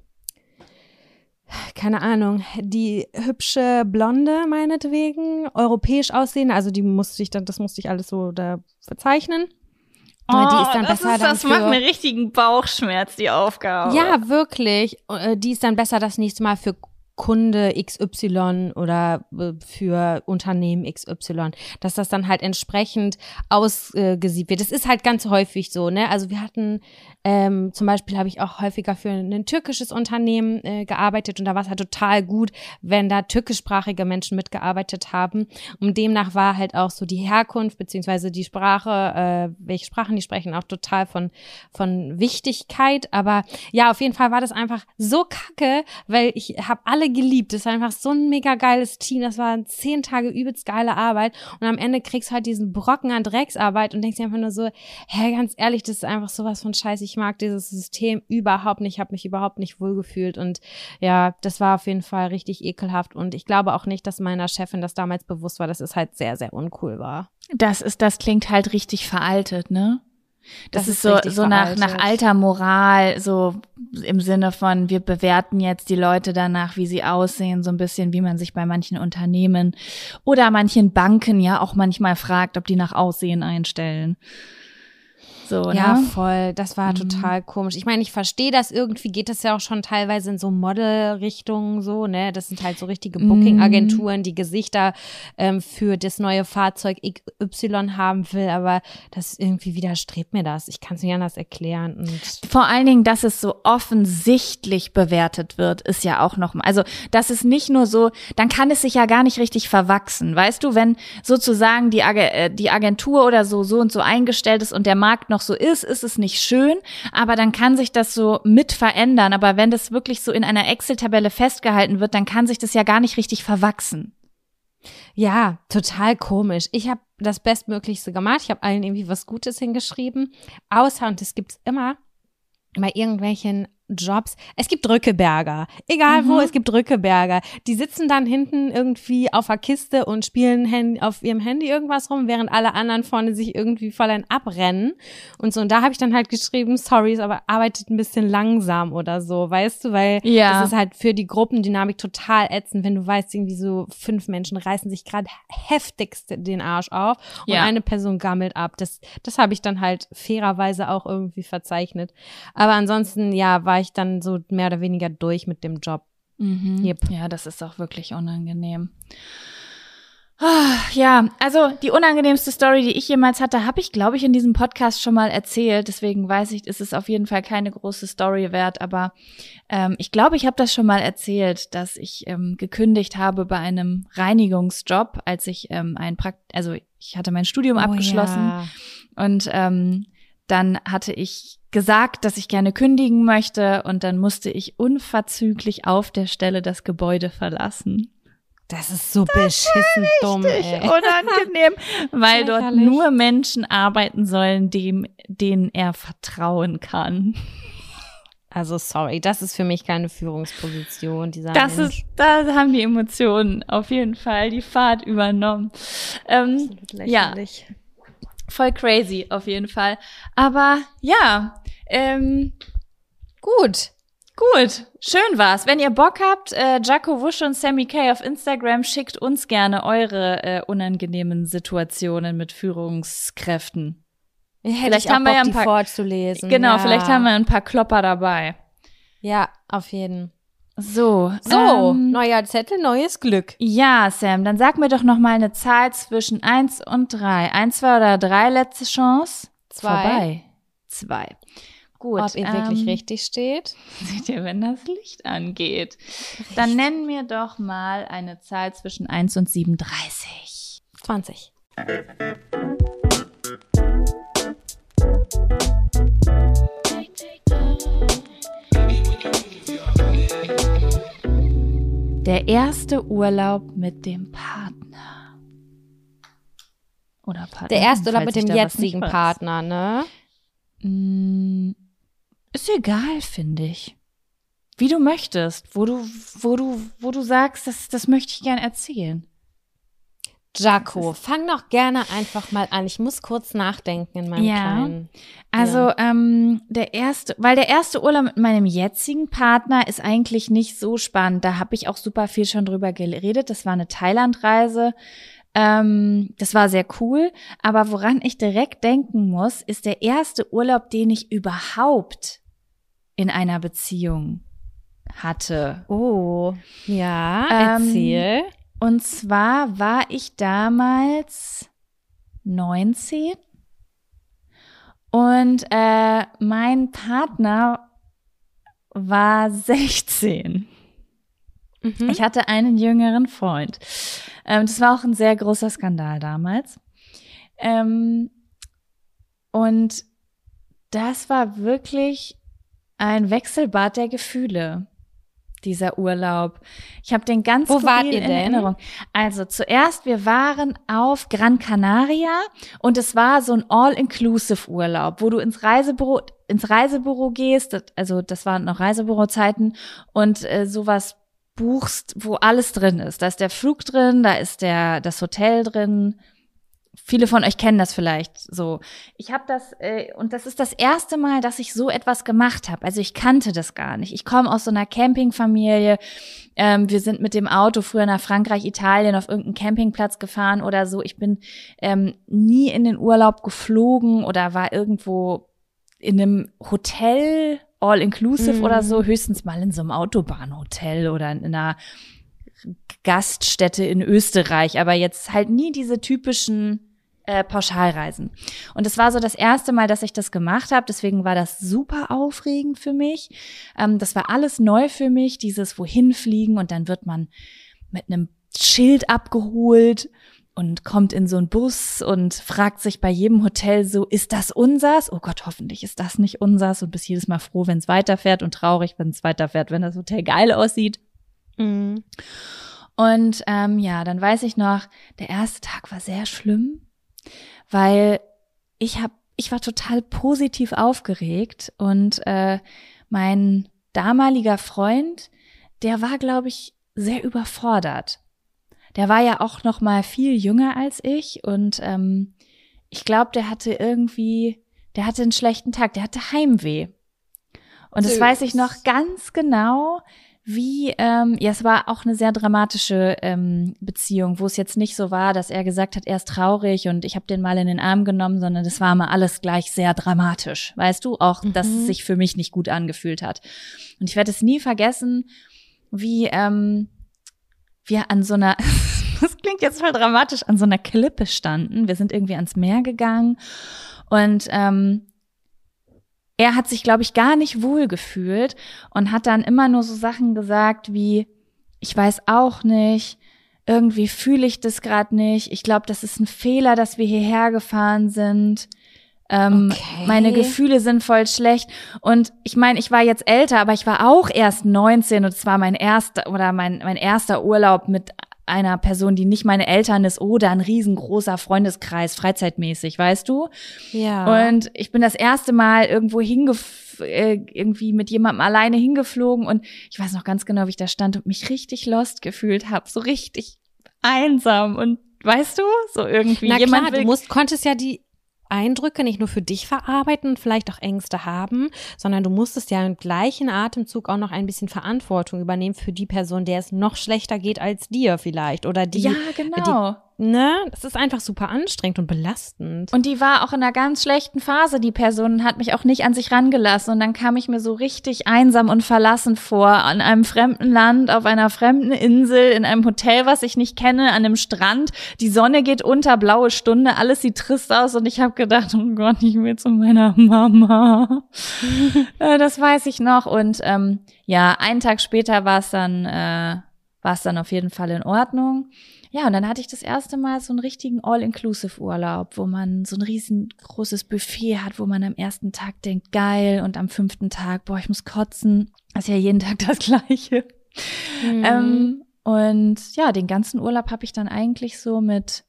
keine Ahnung, die hübsche Blonde meinetwegen, europäisch aussehen, also die musste ich dann, das musste ich alles so da verzeichnen. Oh, die ist dann das, besser ist, dann das für, macht mir richtigen Bauchschmerz, die Aufgabe. Ja, wirklich. Äh, Die ist dann besser das nächste Mal für Kunde X Y oder äh, für Unternehmen X Y, dass das dann halt entsprechend ausgesiebt wird. Das ist halt ganz häufig so, ne? Also wir hatten ähm, zum Beispiel habe ich auch häufiger für ein türkisches Unternehmen äh, gearbeitet und da war es halt total gut, wenn da türkischsprachige Menschen mitgearbeitet haben. Und demnach war halt auch so die Herkunft beziehungsweise die Sprache, äh, welche Sprachen die sprechen, auch total von von Wichtigkeit. Aber ja, auf jeden Fall war das einfach so kacke, weil ich habe alle geliebt. Das war einfach so ein mega geiles Team. Das waren zehn Tage übelst geile Arbeit. Und am Ende kriegst du halt diesen Brocken an Drecksarbeit und denkst dir einfach nur so, hä, ganz ehrlich, das ist einfach sowas von Scheiß. Ich mag dieses System überhaupt nicht. Ich habe mich überhaupt nicht wohlgefühlt. Und ja, das war auf jeden Fall richtig ekelhaft. Und ich glaube auch nicht, dass meiner Chefin das damals bewusst war, dass es halt sehr, sehr uncool war. Das ist, das klingt halt richtig veraltet, ne? Das, das ist, ist so, so nach, nach alter Moral, so im Sinne von, wir bewerten jetzt die Leute danach, wie sie aussehen, so ein bisschen, wie man sich bei manchen Unternehmen oder manchen Banken ja auch manchmal fragt, ob die nach Aussehen einstellen. So, ja, ne? voll. Das war mhm. total komisch. Ich meine, ich verstehe das irgendwie, geht das ja auch schon teilweise in so Model-Richtungen so, ne? Das sind halt so richtige Booking-Agenturen, die Gesichter ähm, für das neue Fahrzeug X Y haben will, aber das irgendwie widerstrebt mir das. Ich kann es nicht anders erklären. Und vor allen Dingen, dass es so offensichtlich bewertet wird, ist ja auch noch mal, also das ist nicht nur so, dann kann es sich ja gar nicht richtig verwachsen, weißt du, wenn sozusagen die, Ag- die Agentur oder so so und so eingestellt ist und der Markt noch so ist, ist es nicht schön, aber dann kann sich das so mit verändern. Aber wenn das wirklich so in einer Excel-Tabelle festgehalten wird, dann kann sich das ja gar nicht richtig verwachsen. Ja, total komisch. Ich habe das Bestmöglichste gemacht. Ich habe allen irgendwie was Gutes hingeschrieben. Außer, und das gibt's immer bei irgendwelchen Jobs. Es gibt Drückeberger. Egal Mhm. wo, es gibt Drückeberger. Die sitzen dann hinten irgendwie auf der Kiste und spielen Hand- auf ihrem Handy irgendwas rum, während alle anderen vorne sich irgendwie voll ein abrennen. Und so, und da habe ich dann halt geschrieben, sorry, aber arbeitet ein bisschen langsam oder so, weißt du, weil Ja. das ist halt für die Gruppendynamik total ätzend, wenn du weißt, irgendwie so fünf Menschen reißen sich gerade heftigst den Arsch auf und Ja. eine Person gammelt ab. Das, das habe ich dann halt fairerweise auch irgendwie verzeichnet. Aber ansonsten, ja, war ich dann so mehr oder weniger durch mit dem Job. Mhm. Yep. Ja, das ist auch wirklich unangenehm. Ah, ja, also die unangenehmste Story, die ich jemals hatte, habe ich, glaube ich, in diesem Podcast schon mal erzählt. Deswegen weiß ich, ist es auf jeden Fall keine große Story wert. Aber ähm, ich glaube, ich habe das schon mal erzählt, dass ich ähm, gekündigt habe bei einem Reinigungsjob, als ich ähm, ein Prakt, also ich hatte mein Studium abgeschlossen Oh, ja. und ähm, dann hatte ich gesagt, dass ich gerne kündigen möchte und dann musste ich unverzüglich auf der Stelle das Gebäude verlassen. Das ist so beschissen dumm, ey. Unangenehm, weil dort Lächerlich. nur Menschen arbeiten sollen, dem, denen er vertrauen kann. Also sorry, das ist für mich keine Führungsposition. Dieser Das Mensch. ist, da haben die Emotionen auf jeden Fall die Fahrt übernommen. Ähm, ja, lächerlich. voll crazy auf jeden Fall. Aber ja, ähm, Gut. gut, schön war's. Wenn ihr Bock habt, äh, Jaco Wusch und Sammy K auf Instagram, schickt uns gerne eure äh, unangenehmen Situationen mit Führungskräften. Hätte Vielleicht ich auch haben wir Bock, ja ein die paar- vorzulesen. Genau, ja. vielleicht haben wir ein paar Klopper dabei. Ja, auf jeden. So, So, ähm, neuer Zettel, neues Glück. ja, Sam, dann sag mir doch noch mal eine Zahl zwischen eins und drei. Eins, zwei oder drei, letzte Chance? Zwei. Vorbei. Zwei. Gut. Ob ihr ähm, wirklich richtig steht? Seht ihr, wenn das Licht angeht. Dann nenn mir doch mal eine Zahl zwischen eins und siebenunddreißig. zwanzig. Der erste Urlaub mit dem Partner. Oder Partner. Der erste Urlaub falls mit ich dem da was jetzigen nicht weiß. Partner, ne? Mm, Ist egal, finde ich. Wie du möchtest, wo du, wo du, wo du sagst, das, das möchte ich gern erzählen. Jaco, fang doch gerne einfach mal an. Ich muss kurz nachdenken in meinem Ja. kleinen. Also ähm, der erste, weil der erste Urlaub mit meinem jetzigen Partner ist eigentlich nicht so spannend. Da habe ich auch super viel schon drüber geredet. Das war eine Thailandreise. Ähm, das war sehr cool. Aber woran ich direkt denken muss, ist der erste Urlaub, den ich überhaupt in einer Beziehung hatte. Oh, ja, Ähm, erzähl. Und zwar war ich damals neunzehn und äh, mein Partner war sechzehn. Mhm. Ich hatte einen jüngeren Freund. Ähm, das war auch ein sehr großer Skandal damals. Ähm, und das war wirklich ein Wechselbad der Gefühle, dieser Urlaub. Ich habe den ganz Wo wart skurril ihr in denn? Erinnerung. Also zuerst, wir waren auf Gran Canaria und es war so ein All-Inclusive-Urlaub, wo du ins Reisebüro, ins Reisebüro gehst, das, also das waren noch Reisebürozeiten und äh, sowas buchst, wo alles drin ist. Da ist der Flug drin, da ist der das Hotel drin. Viele von euch kennen das vielleicht so. Ich habe das, äh, und das ist das erste Mal, dass ich so etwas gemacht habe. Also ich kannte das gar nicht. Ich komme aus so einer Campingfamilie. Ähm, wir sind mit dem Auto früher nach Frankreich, Italien auf irgendeinen Campingplatz gefahren oder so. Ich bin ähm, nie in den Urlaub geflogen oder war irgendwo in einem Hotel, all-inclusive Mhm. oder so. Höchstens mal in so einem Autobahnhotel oder in einer Gaststätte in Österreich. Aber jetzt halt nie diese typischen Äh, Pauschalreisen. Und es war so das erste Mal, dass ich das gemacht habe. Deswegen war das super aufregend für mich. Ähm, das war alles neu für mich, dieses wohin fliegen und dann wird man mit einem Schild abgeholt und kommt in so einen Bus und fragt sich bei jedem Hotel so, ist das unsers? Oh Gott, hoffentlich ist das nicht unsers und bist jedes Mal froh, wenn es weiterfährt und traurig, wenn es weiterfährt, wenn das Hotel geil aussieht. Mhm. Und ähm, ja, dann weiß ich noch, der erste Tag war sehr schlimm, weil ich hab, ich war total positiv aufgeregt und äh, mein damaliger Freund, der war, glaube ich, sehr überfordert. Der war ja auch noch mal viel jünger als ich und ähm, ich glaube, der hatte irgendwie, der hatte einen schlechten Tag, der hatte Heimweh. Und das Süß. weiß ich noch ganz genau, wie, ähm, ja, es war auch eine sehr dramatische ähm, Beziehung, wo es jetzt nicht so war, dass er gesagt hat, er ist traurig und ich habe den mal in den Arm genommen, sondern das war mal alles gleich sehr dramatisch, weißt du, auch, dass Mhm. es sich für mich nicht gut angefühlt hat. Und ich werde es nie vergessen, wie ähm, wir an so einer, das klingt jetzt voll dramatisch, an so einer Klippe standen. Wir sind irgendwie ans Meer gegangen und ähm, er hat sich, glaube ich, gar nicht wohl gefühlt und hat dann immer nur so Sachen gesagt wie, ich weiß auch nicht, irgendwie fühle ich das gerade nicht, ich glaube, das ist ein Fehler, dass wir hierher gefahren sind. Ähm, Okay. Meine Gefühle sind voll schlecht. Und ich meine, ich war jetzt älter, aber ich war auch erst neunzehn und es war mein erster oder mein, mein erster Urlaub mit einer Person, die nicht meine Eltern ist oder ein riesengroßer Freundeskreis, freizeitmäßig, weißt du? Ja. Und ich bin das erste Mal irgendwo hingef äh, irgendwie mit jemandem alleine hingeflogen und ich weiß noch ganz genau, wie ich da stand und mich richtig lost gefühlt habe, so richtig einsam und weißt du, so irgendwie Na jemand klar, will du musst, konntest ja die Eindrücke nicht nur für dich verarbeiten und vielleicht auch Ängste haben, sondern du musstest ja im gleichen Atemzug auch noch ein bisschen Verantwortung übernehmen für die Person, der es noch schlechter geht als dir vielleicht oder die. ja, genau. ne, es ist einfach super anstrengend und belastend. Und die war auch in einer ganz schlechten Phase, die Person, hat mich auch nicht an sich rangelassen. Und dann kam ich mir so richtig einsam und verlassen vor, an einem fremden Land, auf einer fremden Insel, in einem Hotel, was ich nicht kenne, an einem Strand. Die Sonne geht unter, blaue Stunde, alles sieht trist aus. Und ich habe gedacht, oh Gott, ich will zu meiner Mama. Das weiß ich noch. Und ähm, ja, einen Tag später war es dann, äh, war es dann auf jeden Fall in Ordnung. Ja, und dann hatte ich das erste Mal so einen richtigen All-Inclusive-Urlaub, wo man so ein riesengroßes Buffet hat, wo man am ersten Tag denkt, geil, und am fünften Tag, boah, ich muss kotzen. Das ist ja jeden Tag das Gleiche. Mhm. Ähm, und ja, den ganzen Urlaub habe ich dann eigentlich so mit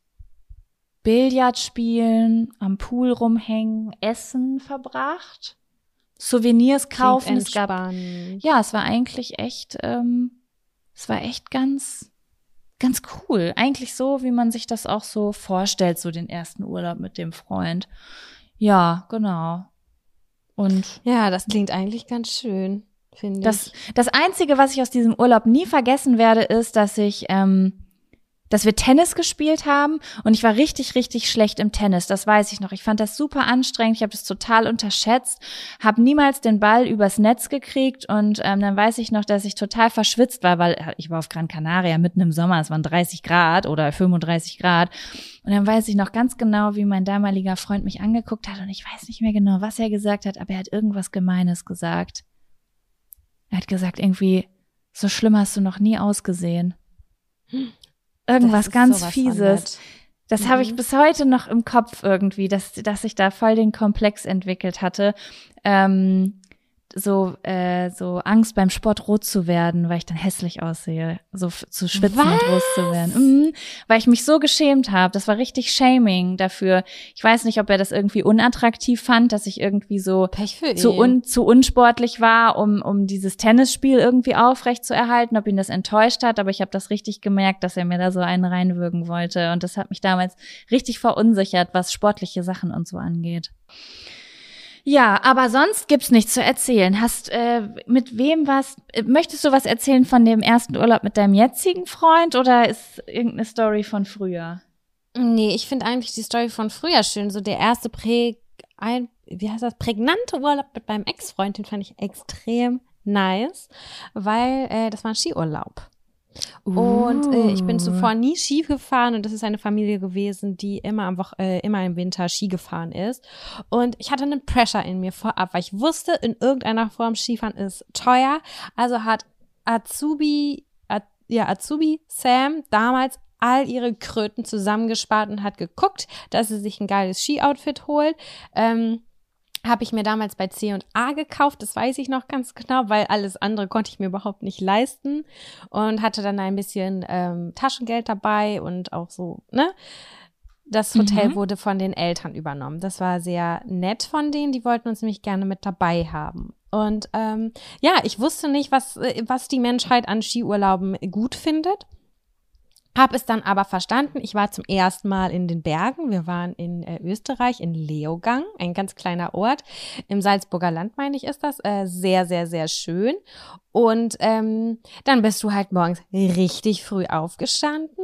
Billard spielen, am Pool rumhängen, Essen verbracht, Souvenirs kaufen. Es gab, ja, es war eigentlich echt, ähm, es war echt ganz Ganz cool. Eigentlich so, wie man sich das auch so vorstellt, so den ersten Urlaub mit dem Freund. Ja, genau. Und ja, das klingt eigentlich ganz schön, finde ich. Das, das Einzige, was ich aus diesem Urlaub nie vergessen werde, ist, dass ich, ähm, dass wir Tennis gespielt haben und ich war richtig, richtig schlecht im Tennis, das weiß ich noch. Ich fand das super anstrengend, ich habe das total unterschätzt, habe niemals den Ball übers Netz gekriegt und ähm, dann weiß ich noch, dass ich total verschwitzt war, weil ich war auf Gran Canaria mitten im Sommer, es waren dreißig Grad oder fünfunddreißig Grad und dann weiß ich noch ganz genau, wie mein damaliger Freund mich angeguckt hat und ich weiß nicht mehr genau, was er gesagt hat, aber er hat irgendwas Gemeines gesagt. Er hat gesagt irgendwie, so schlimm hast du noch nie ausgesehen. Hm. Irgendwas ganz Fieses. Das mhm. habe ich bis heute noch im Kopf irgendwie, dass, dass ich da voll den Komplex entwickelt hatte. Ähm, so, äh, so Angst beim Sport rot zu werden, weil ich dann hässlich aussehe. So f- zu schwitzen Was? und rot zu werden. Mhm. Weil ich mich so geschämt habe. Das war richtig Shaming dafür. Ich weiß nicht, ob er das irgendwie unattraktiv fand, dass ich irgendwie so zu, un- zu unsportlich war, um, um dieses Tennisspiel irgendwie aufrecht zu erhalten, ob ihn das enttäuscht hat. Aber ich habe das richtig gemerkt, dass er mir da so einen reinwürgen wollte. Und das hat mich damals richtig verunsichert, was sportliche Sachen und so angeht. Ja, aber sonst gibt's nichts zu erzählen. Hast äh, mit wem was? Möchtest du was erzählen von dem ersten Urlaub mit deinem jetzigen Freund oder ist irgendeine Story von früher? Nee, ich finde eigentlich die Story von früher schön. So der erste Prä, ein, wie heißt das, prägnante Urlaub mit meinem Ex-Freund, den fand ich extrem nice, weil äh, das war ein Skiurlaub. Uh. Und äh, ich bin zuvor nie Ski gefahren und das ist eine Familie gewesen, die immer am Woche, äh, immer im Winter Ski gefahren ist. Und ich hatte einen Pressure in mir vorab, weil ich wusste, in irgendeiner Form Skifahren ist teuer. Also hat Azubi, Az, ja Azubi Sam damals all ihre Kröten zusammengespart und hat geguckt, dass sie sich ein geiles Ski-Outfit holt. Ähm, Habe ich mir damals bei C und A gekauft, das weiß ich noch ganz genau, weil alles andere konnte ich mir überhaupt nicht leisten und hatte dann ein bisschen ähm, Taschengeld dabei und auch so, ne? Das Hotel mhm. wurde von den Eltern übernommen. Das war sehr nett von denen, die wollten uns nämlich gerne mit dabei haben. Und ähm, ja, ich wusste nicht, was, was die Menschheit an Skiurlauben gut findet. Habe es dann aber verstanden. Ich war zum ersten Mal in den Bergen. Wir waren in äh, Österreich, in Leogang, ein ganz kleiner Ort. Im Salzburger Land, meine ich, ist das. Äh, sehr, sehr, sehr schön. Und ähm, dann bist du halt morgens richtig früh aufgestanden,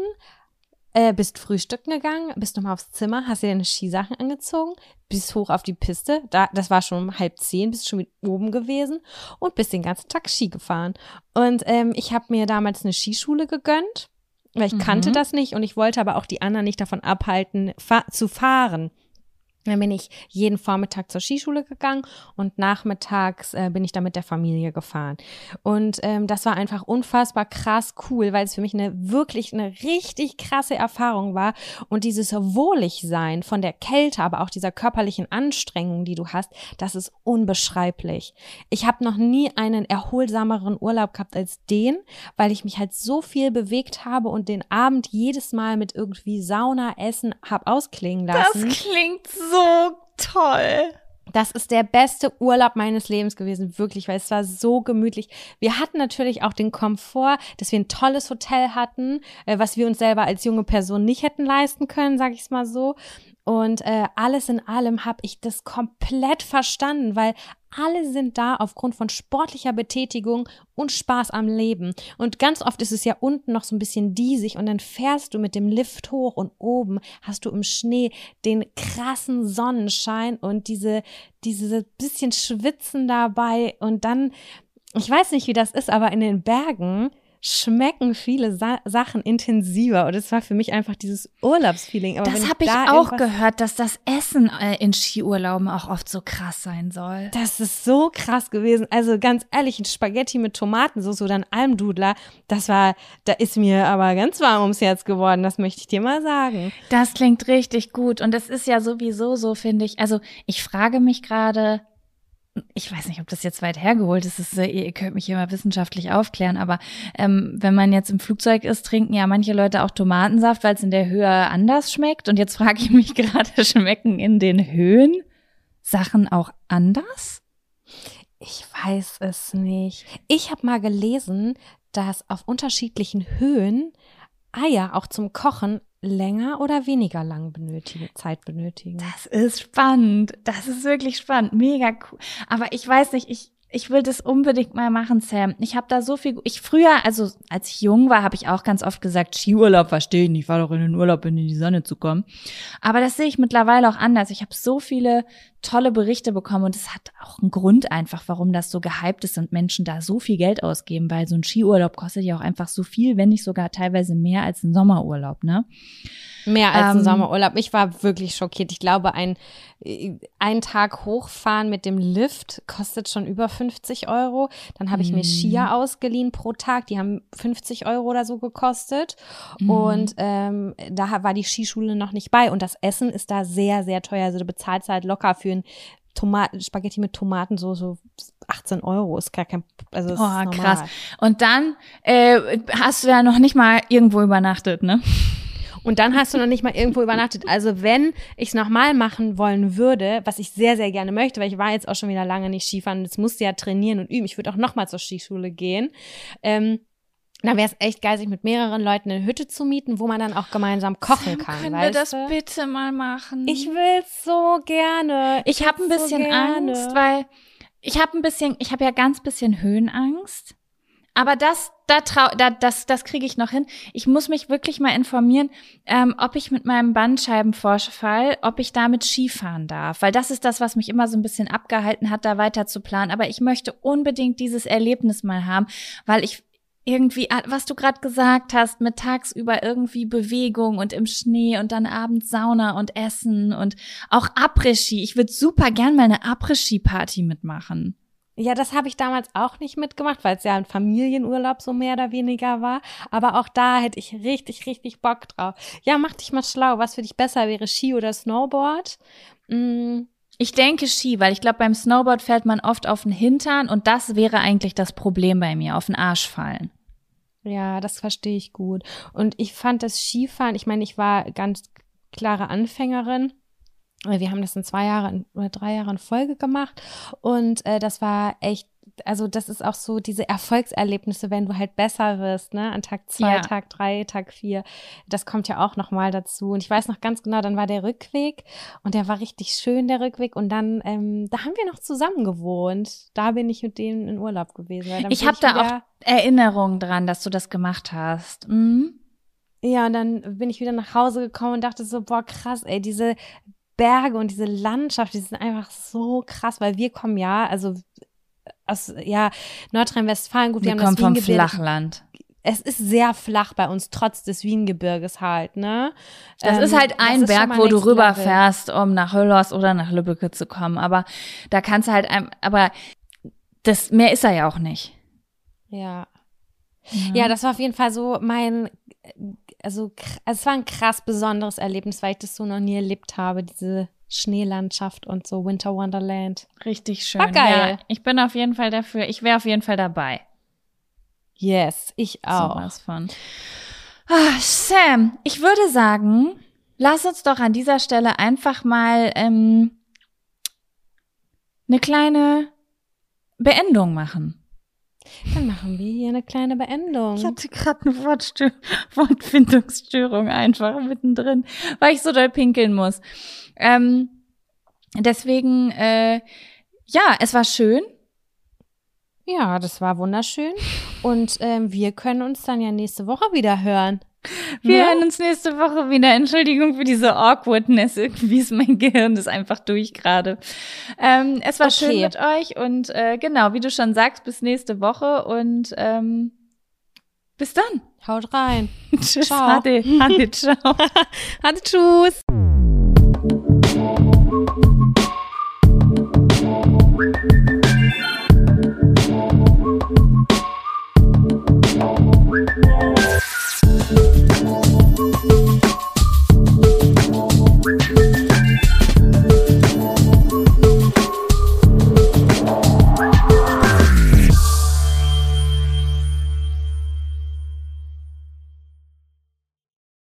äh, bist frühstücken gegangen, bist nochmal aufs Zimmer, hast dir deine Skisachen angezogen, bist hoch auf die Piste. Da, das war schon um halb zehn, bist schon mit oben gewesen und bist den ganzen Tag Ski gefahren. Und ähm, ich habe mir damals eine Skischule gegönnt, weil ich mhm. kannte das nicht und ich wollte aber auch die anderen nicht davon abhalten, fa- zu fahren. Dann bin ich jeden Vormittag zur Skischule gegangen und nachmittags äh, bin ich dann mit der Familie gefahren. Und ähm, das war einfach unfassbar krass cool, weil es für mich eine wirklich eine richtig krasse Erfahrung war. Und dieses Wohligsein von der Kälte, aber auch dieser körperlichen Anstrengung, die du hast, das ist unbeschreiblich. Ich habe noch nie einen erholsameren Urlaub gehabt als den, weil ich mich halt so viel bewegt habe und den Abend jedes Mal mit irgendwie Sauna, Essen habe ausklingen lassen. Das klingt so So toll. Das ist der beste Urlaub meines Lebens gewesen, wirklich, weil es war so gemütlich. Wir hatten natürlich auch den Komfort, dass wir ein tolles Hotel hatten, was wir uns selber als junge Person nicht hätten leisten können, sag ich es mal so. Und äh, alles in allem habe ich das komplett verstanden, weil alle sind da aufgrund von sportlicher Betätigung und Spaß am Leben. Und ganz oft ist es ja unten noch so ein bisschen diesig und dann fährst du mit dem Lift hoch und oben hast du im Schnee den krassen Sonnenschein und diese, diese bisschen Schwitzen dabei. Und dann, ich weiß nicht, wie das ist, aber in den Bergen schmecken viele Sa- Sachen intensiver und es war für mich einfach dieses Urlaubsfeeling. Aber das habe ich da auch gehört, dass das Essen äh, in Skiurlauben auch oft so krass sein soll. Das ist so krass gewesen. Also ganz ehrlich, ein Spaghetti mit Tomatensauce oder ein Almdudler, das war, da ist mir aber ganz warm ums Herz geworden, das möchte ich dir mal sagen. Das klingt richtig gut und es ist ja sowieso so, finde ich, also ich frage mich gerade, ich weiß nicht, ob das jetzt weit hergeholt ist, das ist, ihr könnt mich hier mal wissenschaftlich aufklären, aber ähm, wenn man jetzt im Flugzeug ist, trinken ja manche Leute auch Tomatensaft, weil es in der Höhe anders schmeckt. Und jetzt frage ich mich gerade, schmecken in den Höhen Sachen auch anders? Ich weiß es nicht. Ich habe mal gelesen, dass auf unterschiedlichen Höhen Eier auch zum Kochen länger oder weniger lang benötigen, Zeit benötigen. Das ist spannend. Das ist wirklich spannend. Mega cool. Aber ich weiß nicht, ich ich will das unbedingt mal machen, Sam. Ich habe da so viel, ich früher, also als ich jung war, habe ich auch ganz oft gesagt, Skiurlaub verstehe ich nicht, ich war doch in den Urlaub, um in die Sonne zu kommen. Aber das sehe ich mittlerweile auch anders. Ich habe so viele tolle Berichte bekommen und es hat auch einen Grund einfach, warum das so gehypt ist und Menschen da so viel Geld ausgeben, weil so ein Skiurlaub kostet ja auch einfach so viel, wenn nicht sogar teilweise mehr als ein Sommerurlaub, ne? Mehr als ein Ähm, Sommerurlaub. Ich war wirklich schockiert. Ich glaube, ein, ein Tag hochfahren mit dem Lift kostet schon über fünfzig Euro. Dann habe ich mir Skier ausgeliehen pro Tag. Die haben fünfzig Euro oder so gekostet. Mhm. Und ähm, da war die Skischule noch nicht bei. Und das Essen ist da sehr, sehr teuer. Also du bezahlst halt locker für ein Tomaten, Spaghetti mit Tomaten so, so achtzehn Euro. Ist gar kein, also ist Oh, normal. krass. Und dann äh, hast du ja noch nicht mal irgendwo übernachtet, ne? Und dann hast du noch nicht mal irgendwo übernachtet. Also wenn ich es nochmal machen wollen würde, was ich sehr, sehr gerne möchte, weil ich war jetzt auch schon wieder lange nicht Skifahren und jetzt musste ja trainieren und üben. Ich würde auch nochmal zur Skischule gehen. Ähm, da wäre es echt geil, sich mit mehreren Leuten eine Hütte zu mieten, wo man dann auch gemeinsam kochen Sam, kann. können weißt wir das du? bitte mal machen? Ich will's so gerne. Ich habe ein will's bisschen so gerne. Angst, weil ich habe ein bisschen, ich habe ja ganz bisschen Höhenangst. Aber das, da trau, da, das, das kriege ich noch hin. Ich muss mich wirklich mal informieren, ähm, ob ich mit meinem Bandscheibenvorfall, ob ich damit Skifahren darf. Weil das ist das, was mich immer so ein bisschen abgehalten hat, da weiter zu planen. Aber ich möchte unbedingt dieses Erlebnis mal haben, weil ich irgendwie, was du gerade gesagt hast, mit tagsüber irgendwie Bewegung und im Schnee und dann abends Sauna und Essen und auch Après-Ski. Ich würde super gern mal eine Après-Ski-Party mitmachen. Ja, das habe ich damals auch nicht mitgemacht, weil es ja ein Familienurlaub so mehr oder weniger war. Aber auch da hätte ich richtig, richtig Bock drauf. Ja, mach dich mal schlau. Was für dich besser wäre, Ski oder Snowboard? Mm. Ich denke Ski, weil ich glaube, beim Snowboard fällt man oft auf den Hintern und das wäre eigentlich das Problem bei mir, auf den Arsch fallen. Ja, das verstehe ich gut. Und ich fand das Skifahren, ich meine, ich war ganz klare Anfängerin. Wir haben das in zwei Jahren oder drei Jahren in Folge gemacht und äh, das war echt, also das ist auch so diese Erfolgserlebnisse, wenn du halt besser wirst, ne, an Tag zwei, Ja. Tag drei, Tag vier, das kommt ja auch nochmal dazu und ich weiß noch ganz genau, dann war der Rückweg und der war richtig schön, der Rückweg und dann, ähm, da haben wir noch zusammen gewohnt, da bin ich mit denen in Urlaub gewesen. Weil dann Ich bin habe da wieder, auch Erinnerungen dran, dass du das gemacht hast. Mhm. Ja, und dann bin ich wieder nach Hause gekommen und dachte so, boah, krass, ey, diese Berge und diese Landschaft, die sind einfach so krass, weil wir kommen ja, also aus ja Nordrhein-Westfalen, gut, wir, Wir haben kommen das vom Wiehengebirge. Flachland. Es ist sehr flach bei uns, trotz des Wiehengebirges halt, ne? Das Ähm, ist halt das ein ist schon Berg, mal wo du Next Level. rüberfährst, um nach Höllers oder nach Lübbecke zu kommen. Aber da kannst du halt, ein, aber das mehr ist er ja auch nicht. Ja. Ja. Ja, das war auf jeden Fall so mein, also, kr- also es war ein krass besonderes Erlebnis, weil ich das so noch nie erlebt habe, diese Schneelandschaft und so Winter Wonderland. Richtig schön. War geil. Ja, ich bin auf jeden Fall dafür. Ich wäre auf jeden Fall dabei. Yes, ich auch. Sowas von. Ah, Sam, ich würde sagen, lass uns doch an dieser Stelle einfach mal ähm, eine kleine Beendung machen. Dann machen wir hier eine kleine Beendung. Ich hatte gerade eine Wortstö- Wortfindungsstörung einfach mittendrin, weil ich so doll pinkeln muss. Ähm, deswegen, äh, ja, es war schön. Ja, das war wunderschön. Und ähm, wir können uns dann ja nächste Woche wieder hören. Wir Ja? hören uns nächste Woche wieder. Entschuldigung für diese Awkwardness. Irgendwie ist mein Gehirn ist einfach durch gerade. Ähm, es war Okay. schön mit euch und äh, genau, wie du schon sagst, bis nächste Woche und ähm, bis dann. Haut rein. Tschüss. Ciao. Hade, Hade, ciao. Hatte tschüss.